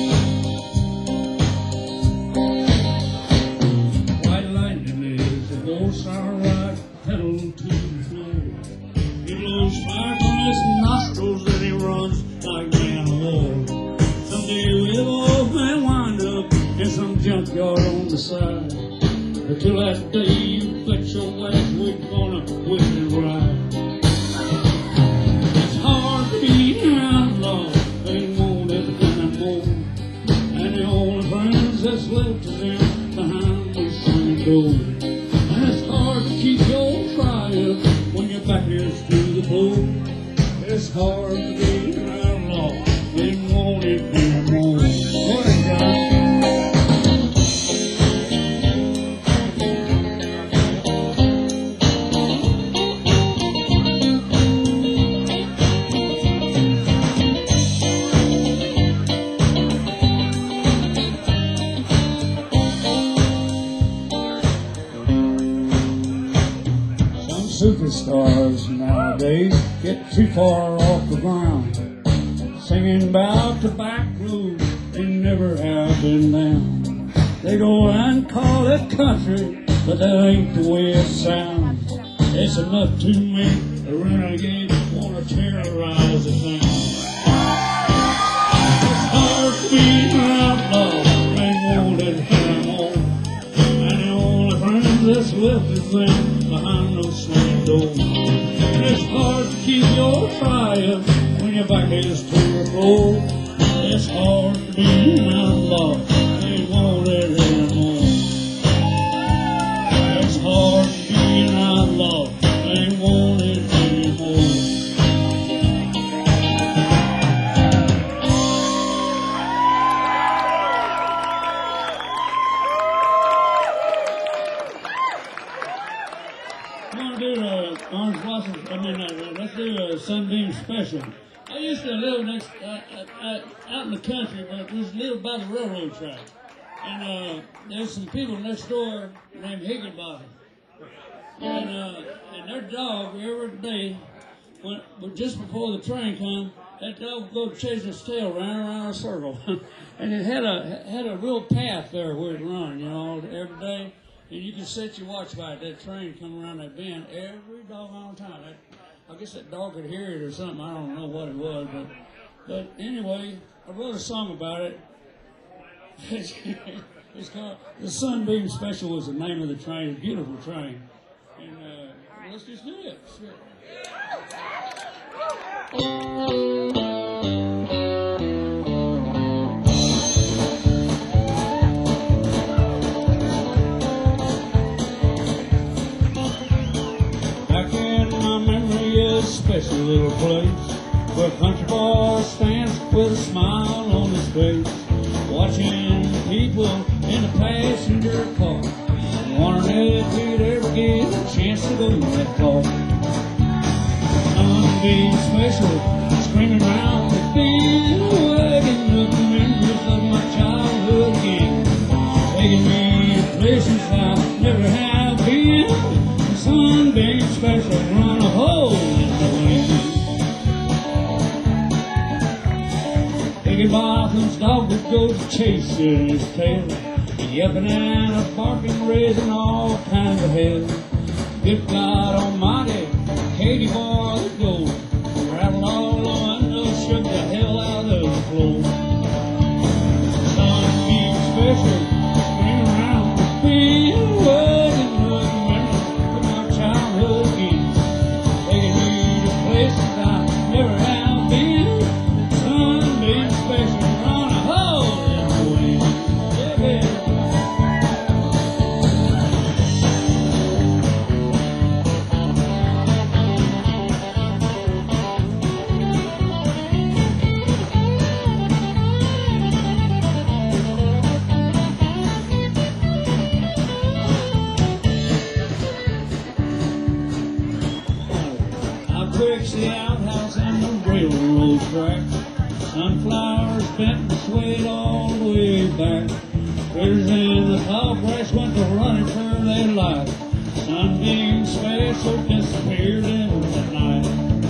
White lightning is the ghost sunrise, pedal to the floor. He blows fire from his nostrils and he runs like man of war. Someday we'll all man wind up in some junkyard on the side. Until that day you flex your legs, we're gonna whip and ride. It's hard to be an outlaw, they won't ever anymore. And the only friends that's left is them when your back is to the pole. It's hard to be an outlaw, didn't want it anymore. What a guy. Superstars nowadays get too far off the ground, singing about tobacco, they never have been down. They go and call it country, but that ain't the way it sounds. It's enough to make a renegade want to terrorize the town. It's hard to be an outlaw, they want it anymore. And the only friends that's left is them behind those swinging doors. It's hard to keep your triumph when your back is to the floor. It's hard to be an outlaw, they won't it anymore. It's hard to be an outlaw, they won't it anymore. Let's do a Sunbeam special. I used to live out in the country, but just lived by the railroad track. And there's some people next door named Higginbottom. And their dog every day, just before the train come, that dog would go chasing its tail around a circle. And it had a real path there where it run, every day. And you can set your watch by it. That train come around that bend every doggone time. I guess that dog could hear it or something. I don't know what it was, but anyway, I wrote a song about it. It's called The Sunbeam Special. Was the name of the train. A beautiful train, and let's just do it. Sure. Special little place where a country boy stands with a smile on his face, watching people in the passenger car, wondering if he'd ever get a chance to go that far. Sunbeam Special, screaming around the field, waking up the memories of my childhood again, taking me to places I never have been. Sunbeam Special, run a hole in the wind. Higginbottom's dog would go chasing his tail, yelping and barking, raising all kinds of hell. Good God Almighty, Katie boy would go, rattle all the windows, shook the hell out of the floor. Sunbeam Special, screaming around the field, waking up the memories of my childhood again, taking me to places I never have been. Sunbeam Special, run a hole in the wind. Yeah. Bricks, the outhouse, and the railroad track. Sunflowers bent and swayed all the way back. Critters in the tall grass went to running for their life. Sunbeam Special disappeared in the night.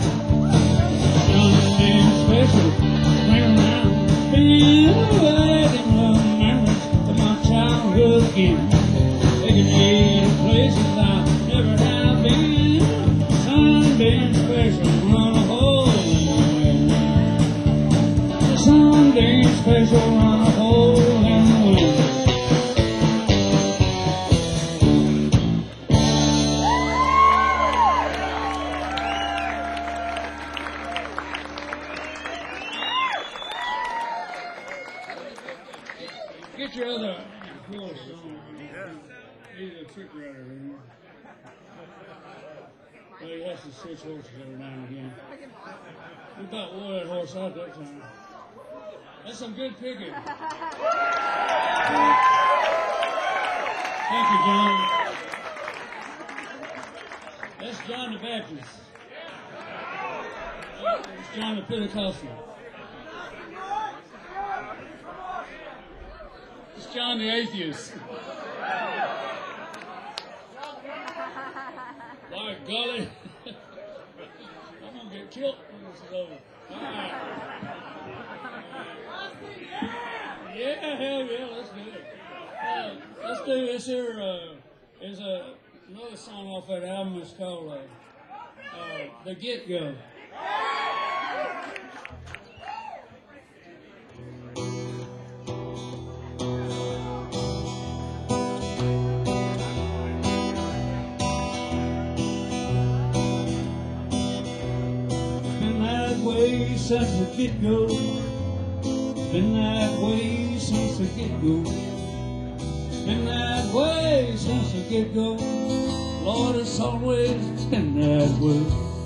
Sunbeam Special, swing around the field, waiting for the memories of my childhood again, taking me to places I never have been. Sunbeam Special, run a hole in the wind. Sunbeam Special, run a hole in the wind. Get your other chorus on. Need a trick writer in here. he has to switch horses every now and again. We about wore that horse out that time. That's some good picking. Thank you, John. That's John the Baptist. It's John the Pentecostal. It's John the Atheist. By golly. I'm going to get killed when this is over. All right. Yeah, hell yeah, let's do it. Let's do this here. Is another song off that album. It's called The Get Go. Been that way since the get-go. Been that way since the get-go. Been that way since the get-go. Lord, it's always been that way.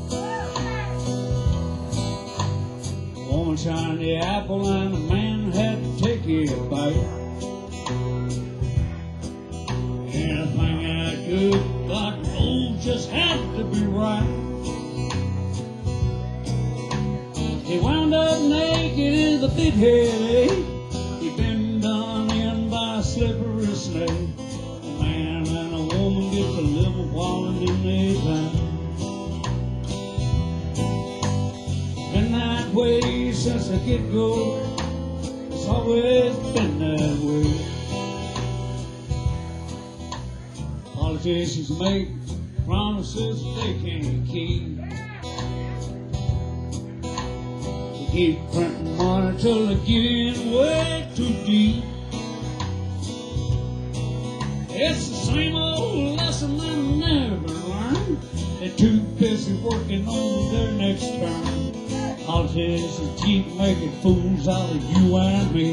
Woman shined the apple and a man had to take a bite. Anything that good, like gold, just had to be right. He wound up naked in the big headache. He'd been done in by a slippery snake. A man and a woman get to live a while and then they die. Been that way since the get-go. It's always been that way. Politicians make promises they can't keep. Keep printing money till they get in way too deep. It's the same old lesson they never learn. They're too busy working on their next turn. Politicians keep making fools out of you and me.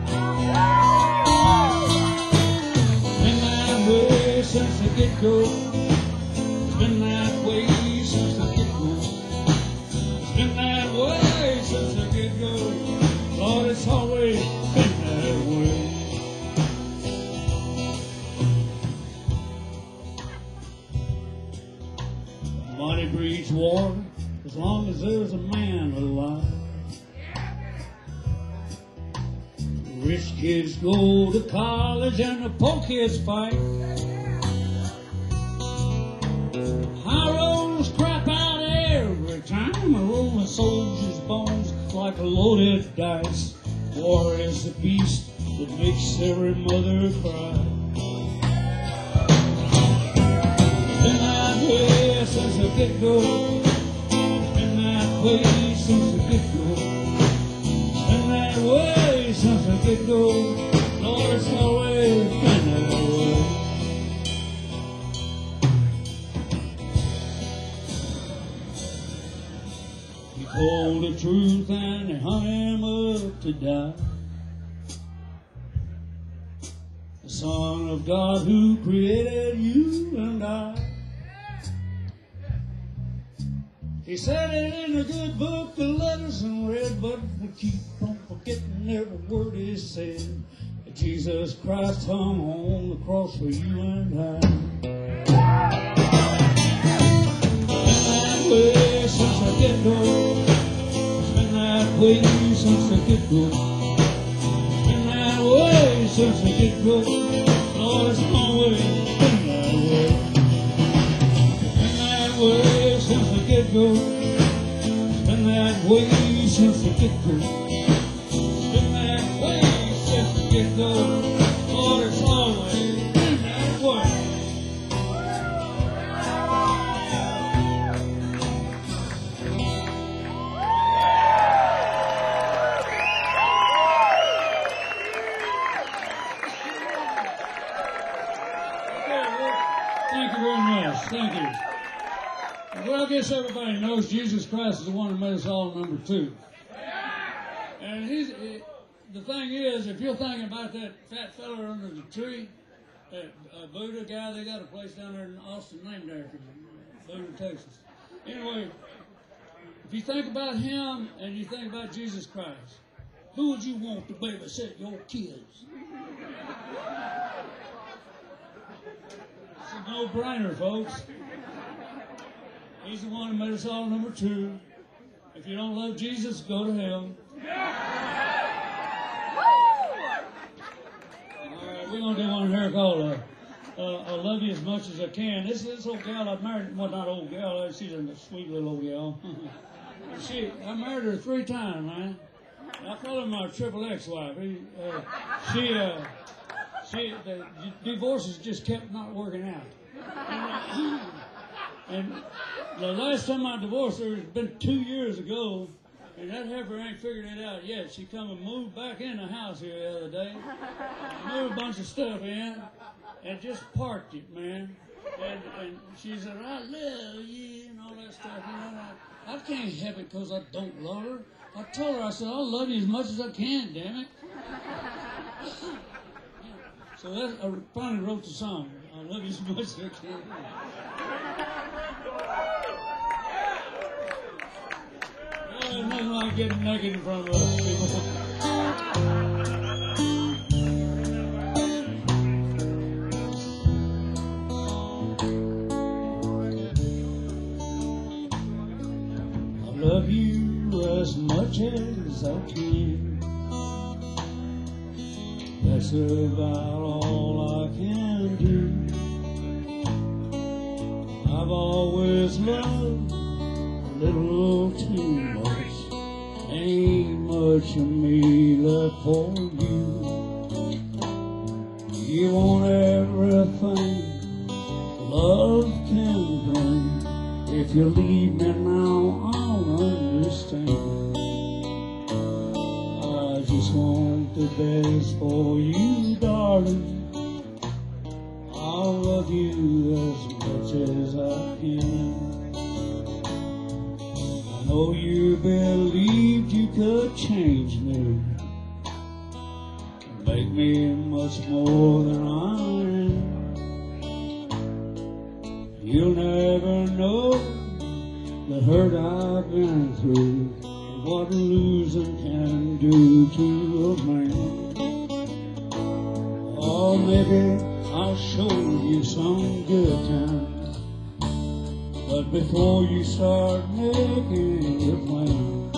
Been that way since the get-go. Been that way since the get-go. Been that way since the get-go. Lord, it's always been that way. Money breeds war as long as there's a man alive. Rich kids go to college and the poor kids fight. High rollers crap out every time. A rolling soldier's bones like a loaded dice. War is the beast that makes every mother cry. Been that way since the get-go. Been that way since the get-go. Been that way since the get-go. Lord, it's always been that way. He told the truth and they hung him up to die. The Son of God who created you and I. He said it in a good book, the letters and read, but we keep on forgetting every word he said. That Jesus Christ hung on the cross for you and I. Been that way since the get-go. Been that way since the get-go. Been that way since the get-go. Lord, it's always been that way. Been that way since the get-go. Been that way since the get-go. Been that way since the get-go. Lord, it's always been that way. Thank you very much. Thank you. Well, I guess everybody knows Jesus Christ is the one who made us all number two. And the thing is, if you're thinking about that fat fella under the tree, that Buddha guy, they got a place down there in Austin named after him, Buddha, Texas. Anyway, if you think about him and you think about Jesus Christ, who would you want to babysit your kids? It's a no-brainer, folks. He's the one who made us all number two. If you don't love Jesus, go to hell. All right, we're going to do one here called I Love You As Much As I Can. This old gal I married, well, not old gal, she's a sweet little old gal. I married her 3 times, man. I call her my triple ex-wife. The divorces just kept not working out. And the last time I divorced her, it's been 2 years ago, and that heifer ain't figured it out yet. She come and moved back in the house here the other day, moved a bunch of stuff in, and just parked it, man. And she said, I love you, and all that stuff. I can't have it because I don't love her. I told her, I said, I'll love you as much as I can, damn it. So I finally wrote the song, I love you as much as I can. There's nothing like getting naked in front of other people. I love you as much as I can. That's about all I can do. I've always loved a little too much. Ain't much of me left for you. You want everything love can bring. If you leave me now, I'll understand. I just want the best for you, darling. I'll love you as much as I can. I know you believed you could change me, make me much more than I am. You'll never know the hurt I've been through, what losing can do to a man. Or maybe I'll show you some good times, but before you start making your plan,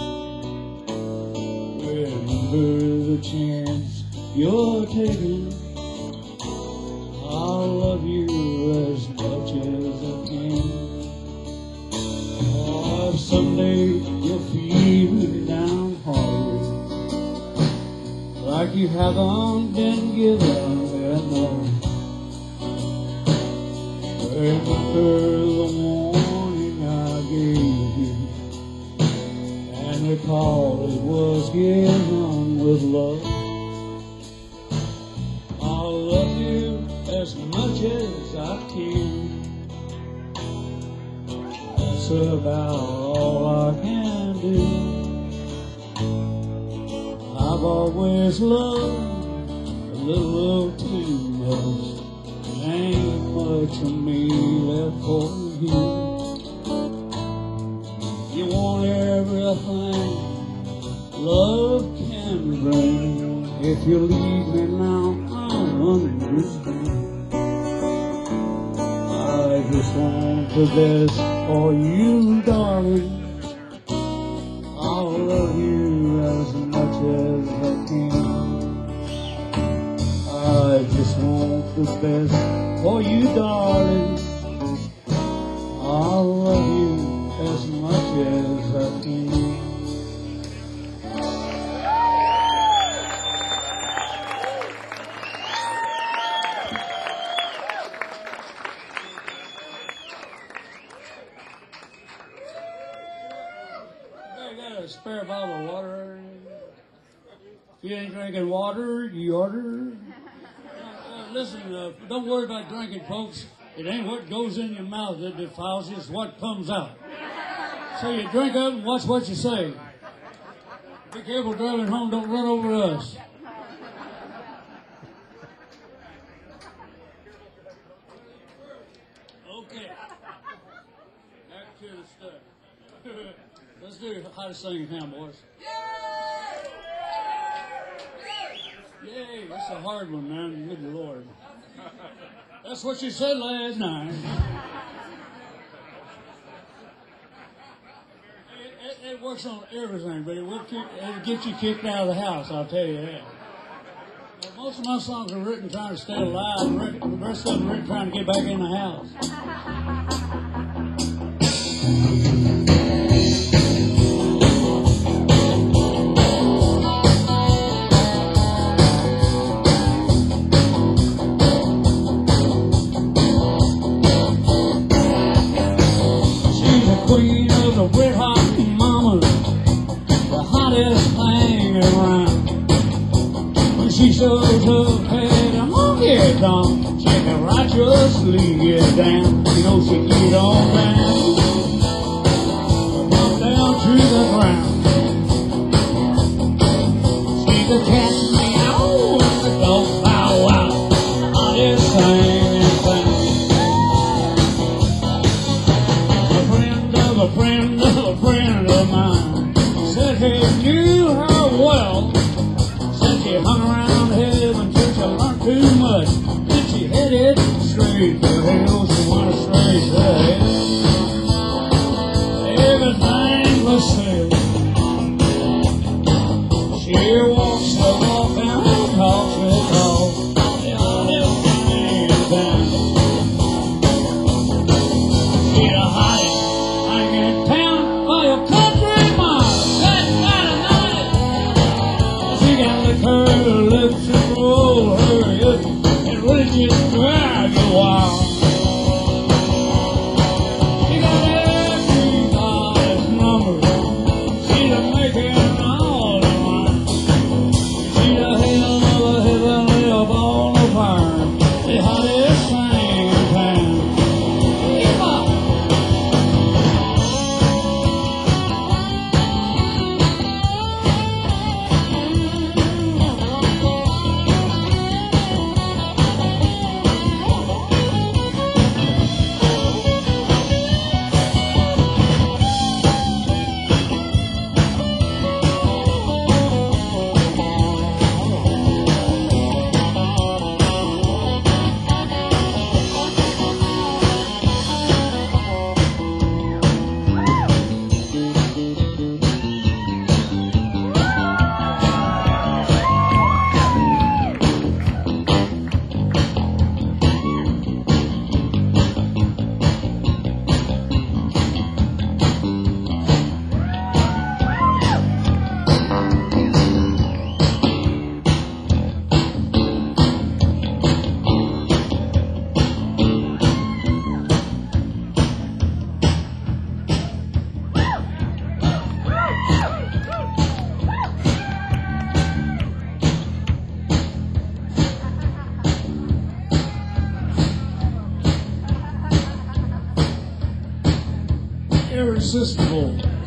remember the chance you're taking. I'll love you as much as I can. Oh, if someday you're feeling downhearted, like you haven't been given enough, remember the warning I gave you, and recall it was given with love. I'll love you as much as I can. That's about all I can do. I've always loved a little too much. Ain't much of me left for you. You want everything love can bring. If you leave me now, I'll understand. I just want the best for you, darling. I'll love you as much as I can. I just want the best for you, darling. I'll love you as much as I can. I got a spare bottle of water. If you ain't drinking water, you order. Listen, don't worry about drinking, folks. It ain't what goes in your mouth that defiles you, it's what comes out. So you drink up and watch what you say. Be careful driving home, don't run over us. Okay. Back to the stuff. Let's do hottest thing in town, boys. Yay, that's a hard one, man. Good Lord. That's what you said last night. It works on everything, but it'll get you kicked out of the house, I'll tell you that. Well, most of my songs are written trying to stay alive. The rest of them are written trying to get back in the house. She's the queen of the red hot mamas, the hottest thing around. When she shows her head, a monkey tongue, she can righteously get down. You know she get on down, bump down to the ground. She's the cat meow and the dog bow wow, hottest thing in town. A friend of a friend of mine said he knew her well. Said she hung around heaven till she learned too much. Then she headed straight to hell. She went straight to hell. Everything was said. She walks the walk and talks the talk. The hottest thing in town. She's the hottest in town by a country mile. That kind of night. She can lick her lips and roll her hips and really just drag you wild. She got everybody's number. She's a making all the wine. She's a hell of a heavenly up on the fire. The hottest thing in town. Come on. Irresistible.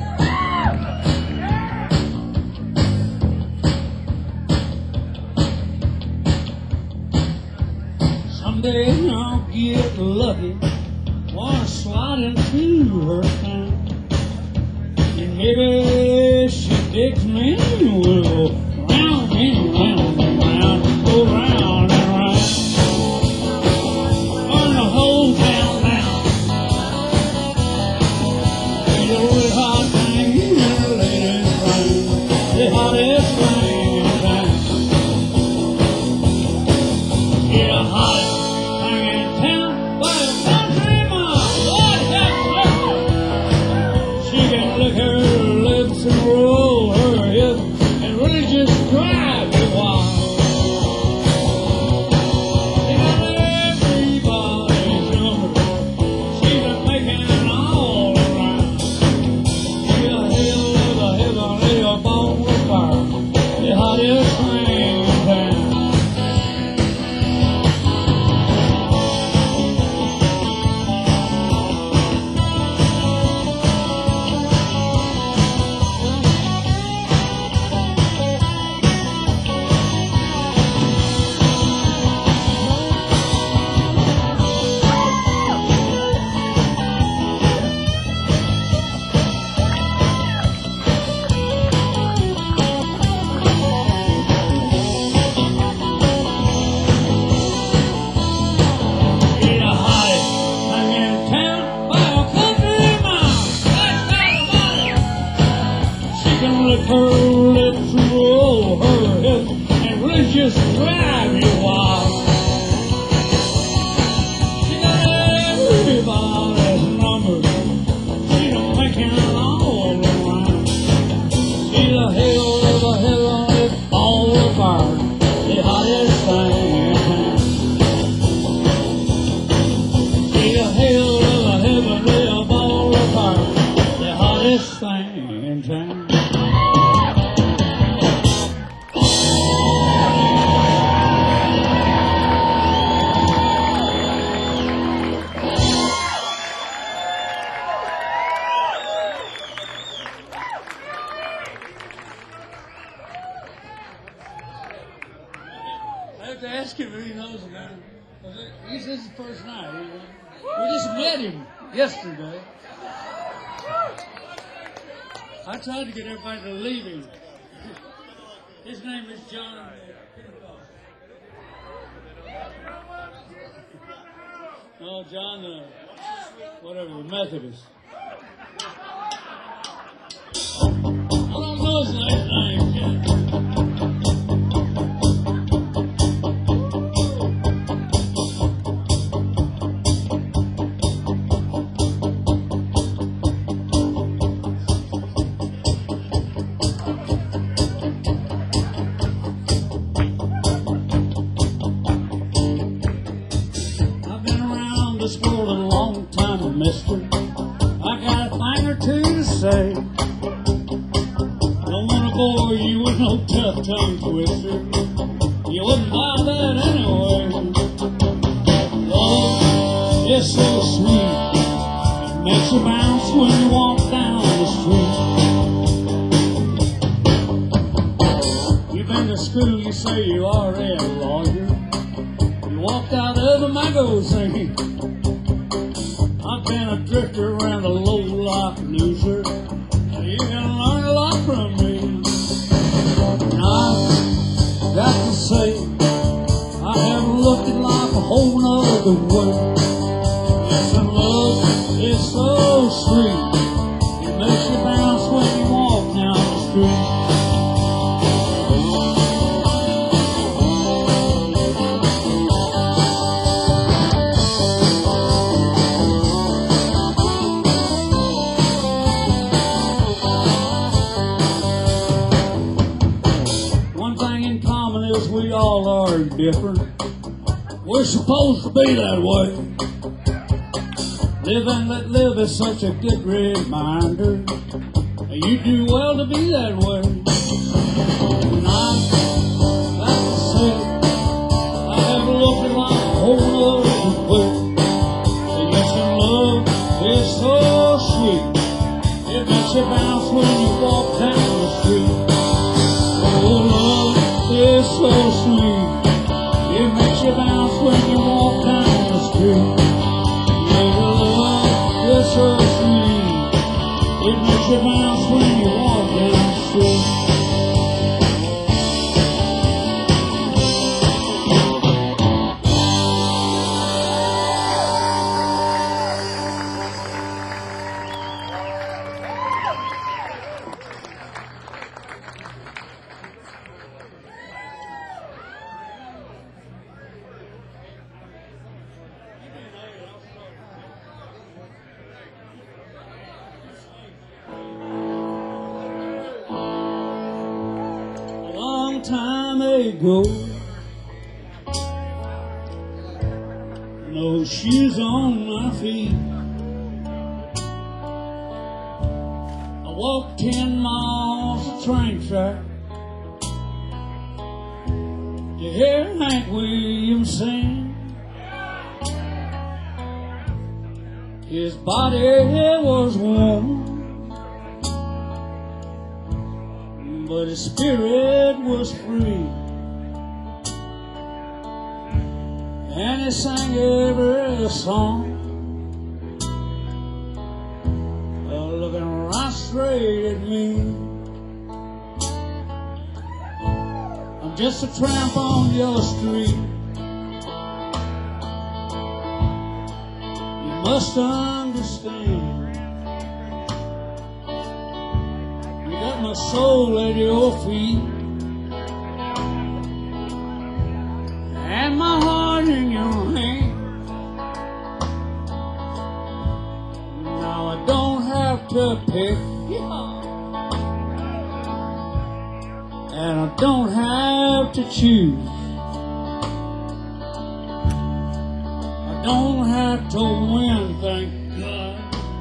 Someday I'll get lucky, wanna slide into her town, and maybe she digs me, we'll go round and round and round, go round and round, burn the whole town down. The red hot thing in the latest round, the hottest thing in town. Yeah, the hottest thing in town by a country mile. Lord have mercy. She can lick her lips and roll her hips and let her lips roll her hips and really just drive you wild. She got everybody's number. She's making all around. She's a hell of a heavenly ball of fire, the hottest thing in town. She's a hell of a heavenly ball of fire, the hottest thing in town. I have to ask him if he knows about him. He says it's the first night. We just met him yesterday. I tried to get everybody to leave him. His name is John. Oh, John, whatever, the Methodist. I don't know his last name yet. I've been around this world a long time, mister. I got a thing or two to say. Don't want to bore you with no tough tongue twister. You wouldn't buy that anyway. Love is so sweet. It makes you bounce when you walk down the street. You've been to school, you say you are a lawyer. You walked out of the magazine. I've been a drifter around a low-life loser. You can learn a lot from me. And I've got to say, I have looked at life a whole nother way. Yes, and love is so sweet. It makes you bounce when you walk down the street. One thing in common is we all are different. We're supposed to be that way. Live and let live is such a good reminder. You do well to be that way. And I've got to say, I have looked at life a whole other way. Yes, and love is so sweet. It makes you bounce when you walk down the street. Oh, love is so sweet. It makes you bounce when you walk down the street. Yeah, love is so sweet. It makes you bounce when you walk down the street. Long time ago, no shoes on my feet. I walked 10 miles of train track to hear Hank Williams sing. His body was warm, but his spirit was free. And he sang every song, looking right straight at me. I'm just a tramp on your street. You must understand, you got my soul at your feet, and my heart in your hand. Now I don't have to pick, and I don't have to choose. I don't have to win, thank God,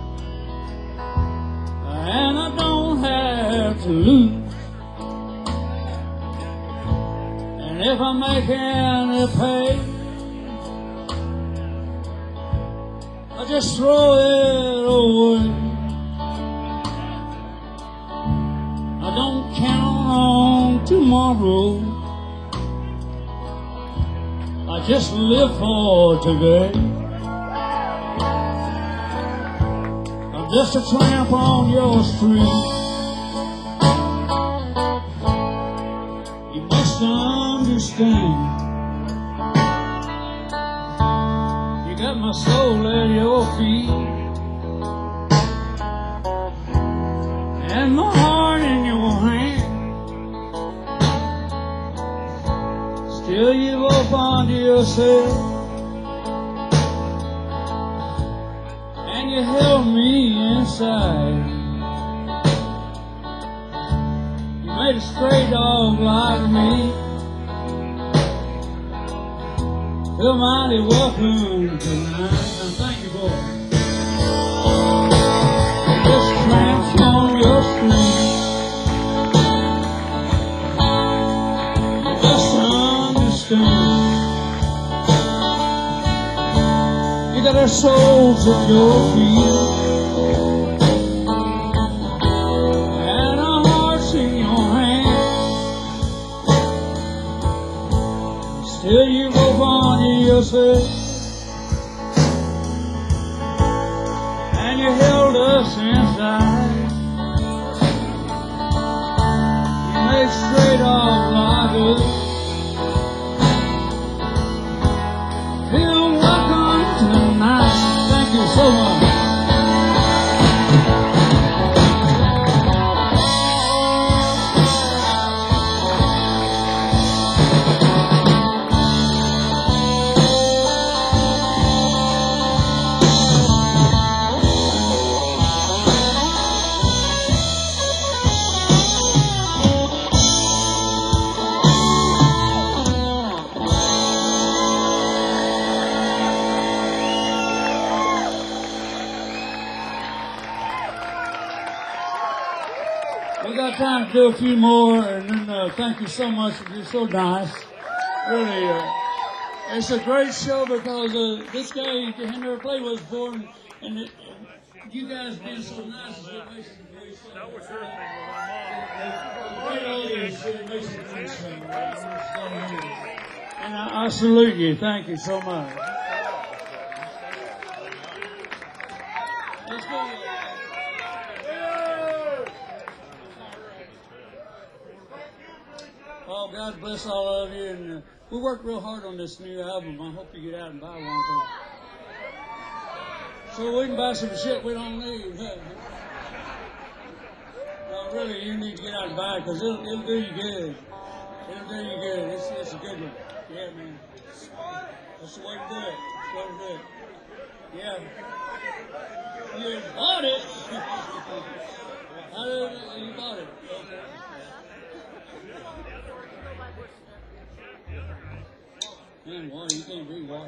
and I don't have to lose. And if I make any pay, I just throw it away. I don't count on tomorrow, I just live for today. I'm just a tramp on your street. You must understand. You got my soul at your feet, and my heart in your hand. Still you hold on to yourself, and you held me inside. You made a stray dog like me feel mighty welcome tonight. And thank you, boy. Just tramps on your street. You just understand. You got our souls at your feet, and our hearts in your hand. Still you go on to yourself, and you held us inside. You made straight off like us. Feel welcome tonight. Thank you so much. We got time to do a few more, and then thank you so much. You're so nice. Really, it's a great show because this guy I never played with before, and you guys being so nice is what makes it a great show. That was her thing with my mom. Great audience, it makes it a great show. And I salute you. Thank you so much. Let's go. Oh, God bless all of you, and we worked real hard on this new album. I hope you get out and buy one, so we can buy some shit we don't need. No, really, you need to get out and buy it because it'll do you good. It'll do you good. It's a good one. Yeah, man. That's the way to do it. That's the way to do it. Yeah. You bought it. How did you bought it? Okay. Man, water, you can't drink water.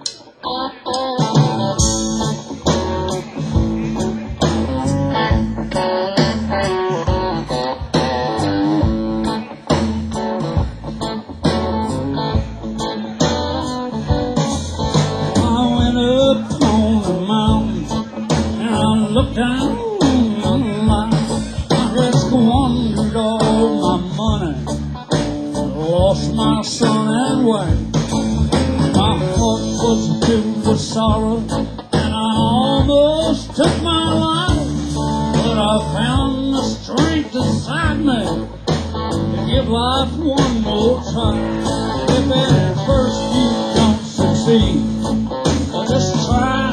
I went up on the mountain and I looked down on the line. I just squandered all my money, lost my son and wife. My heart was filled with sorrow, and I almost took my life. But I found the strength inside me to give life one more try. If at first you don't succeed, well, just try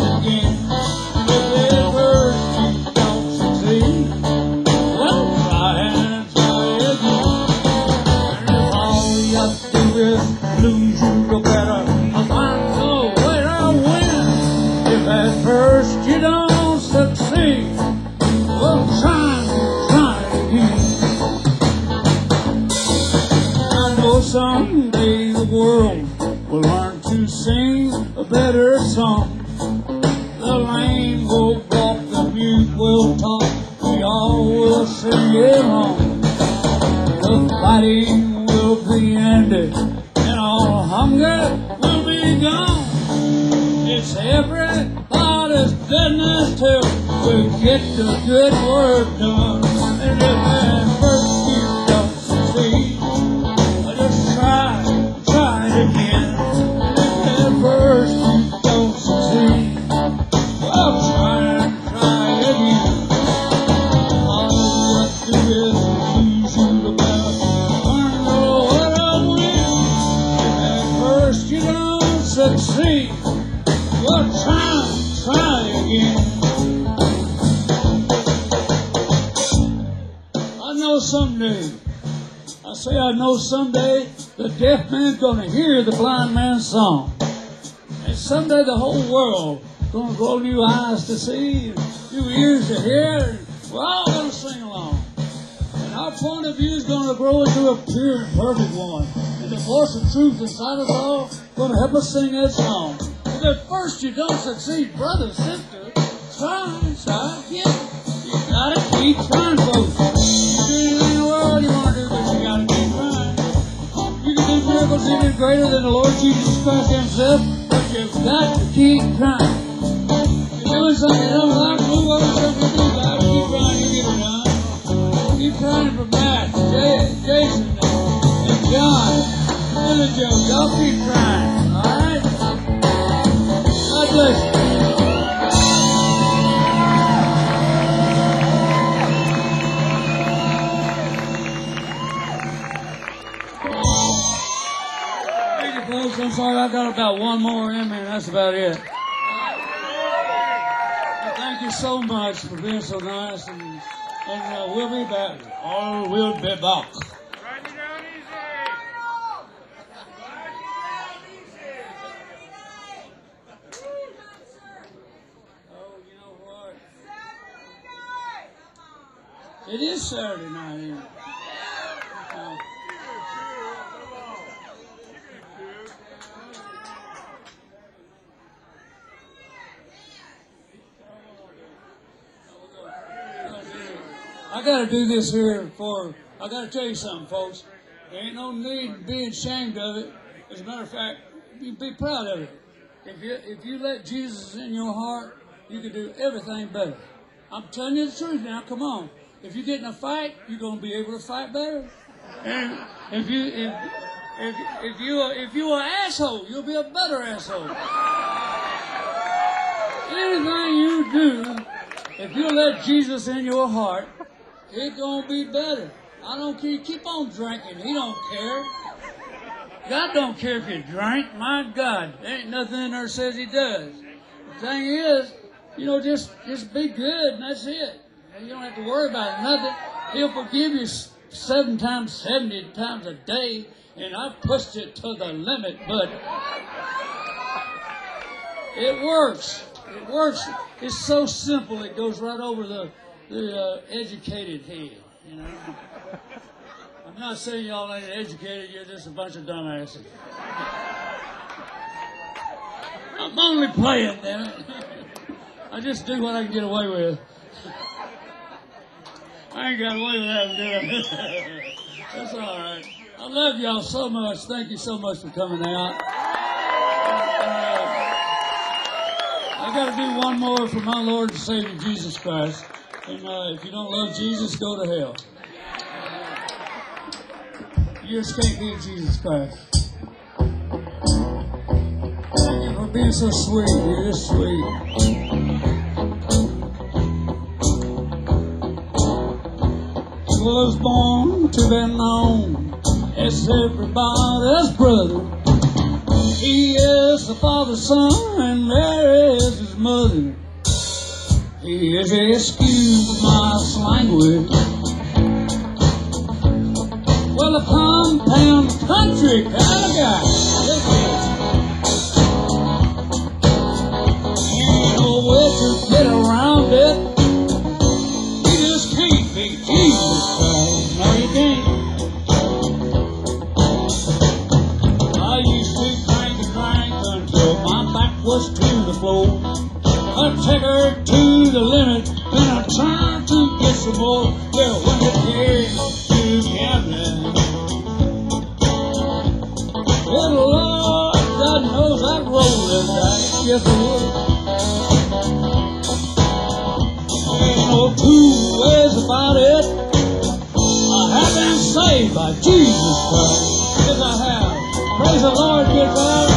again. And if at first you don't succeed, well, try a better song. The lame will walk, the mute will talk, we all will sing along. The fighting will be ended, and all hunger will be gone. It's everybody's business till we get the good work done. And if at first you don't succeed, just try it again. If at first you don't succeed, well, try again. All you have to do is use you the best. Learn the word of win. If at first you don't succeed, well, try again. I know someday, I know someday the deaf man's gonna hear the blind man's song. And someday the whole world gonna grow new eyes to see, and new ears to hear, and we're all gonna sing along. And our point of view is gonna grow into a pure and perfect one. And the voice of truth inside us all gonna help us sing that song. If at first you don't succeed, brother, sister, try again. You gotta keep trying, folks. You do anything in the world you wanna do, but you gotta keep trying. You can do miracles even greater than the Lord Jesus Christ himself, but you've got to keep trying. You're doing something you don't like, move over something you do, gotta keep trying, you get it done. Keep trying for Matt, Jason, and John, Billy Joe. Y'all keep trying, alright? God bless you. Thank you, folks. I'm sorry, I got about one more in me, and that's about it. But thank you so much for being so nice, and we'll be back. Oh, we'll be back. Ride me down easy. Oh, you know what? It is Saturday night, isn't it? I gotta do this here I gotta tell you something, folks. There ain't no need in being ashamed of it. As a matter of fact, you be proud of it. If you let Jesus in your heart, you can do everything better. I'm telling you the truth now, come on. If you get in a fight, you're gonna be able to fight better. And if you're an asshole, you'll be a better asshole. Anything you do, if you let Jesus in your heart, it's gonna be better. I don't care. Keep on drinking. He don't care. God don't care if you drink. My God, there ain't nothing in there says He does. The thing is, just be good, and that's it. And you don't have to worry about nothing. He'll forgive you 7 times, 70 times a day, and I've pushed it to the limit, but it works. It works. It's so simple. It goes right over the educated head. You know. I'm not saying y'all ain't educated. You're just a bunch of dumbasses. I'm only playing, damn it. I just do what I can get away with. I ain't got away with that, did I? That's all right. I love y'all so much. Thank you so much for coming out. I got to do one more for my Lord and Savior Jesus Christ. And if you don't love Jesus, go to hell. You just can't beat Jesus Christ. Thank you for being so sweet. You're just sweet. He was born to be known as everybody's brother. He is the Father's Son, and there is His mother. He is, excuse my language, well, a compound country kind of guy. Ain't no way to get around it. You just can't be Jesus Christ. No, you can't. I used to drink until my back some more. Well, when it came to gambling, well, Lord, God knows I'd roll this dice. Yes, I would. Ain't no two ways about it. I have been saved by Jesus Christ. Yes, I have. Praise the Lord, good man.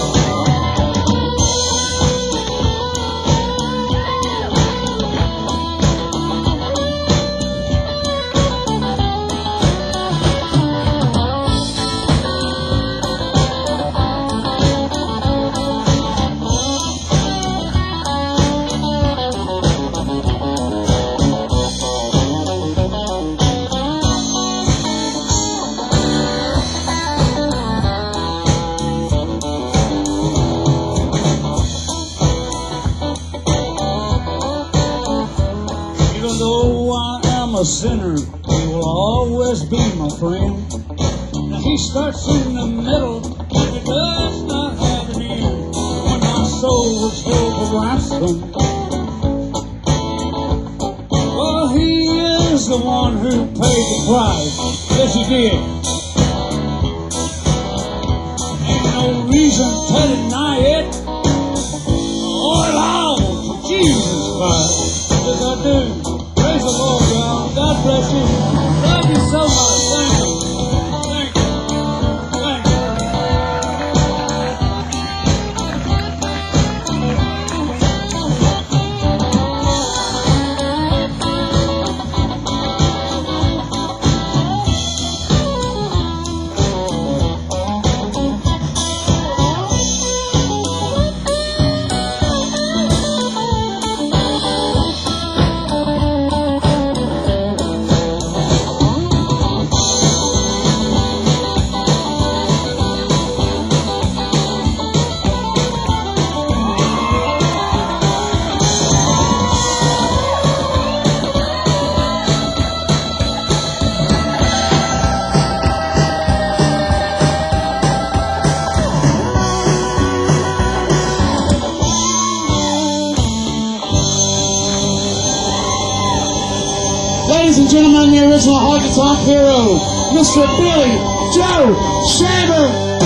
Even though I am a sinner, he will always be my friend. Now he starts in the middle, and it does not have an end. When my soul was held for ransom, well, he is the one who paid the price. Yes, he did. Ain't no reason to deny it or allow for Jesus Christ. Yes, I do. Praise the Lord, God. God bless you. Love you so much. Thank you. Thank you. Thank you. Ladies and gentlemen, the original Honky Tonk Hero, Mr. Billy Joe Shaver.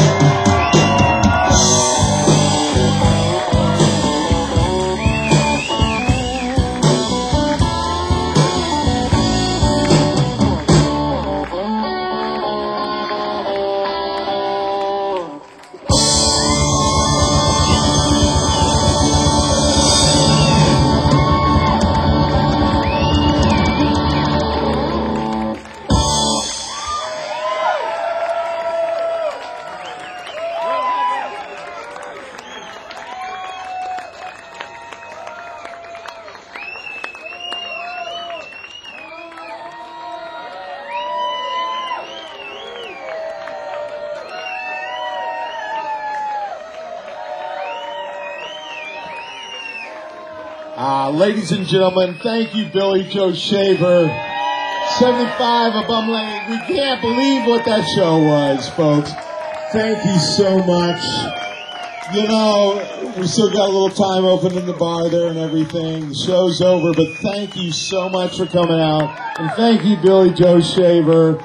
Ladies and gentlemen, thank you, Billy Joe Shaver. 75 of Bum Lane. We can't believe what that show was, folks. Thank you so much. You know, we still got a little time open in the bar there and everything. The show's over, but thank you so much for coming out. And thank you, Billy Joe Shaver.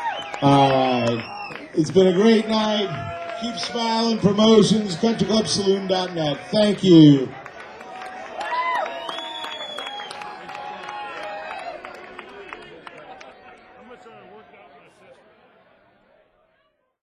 It's been a great night. Keep smiling. Promotions, countryclubsaloon.net. Thank you.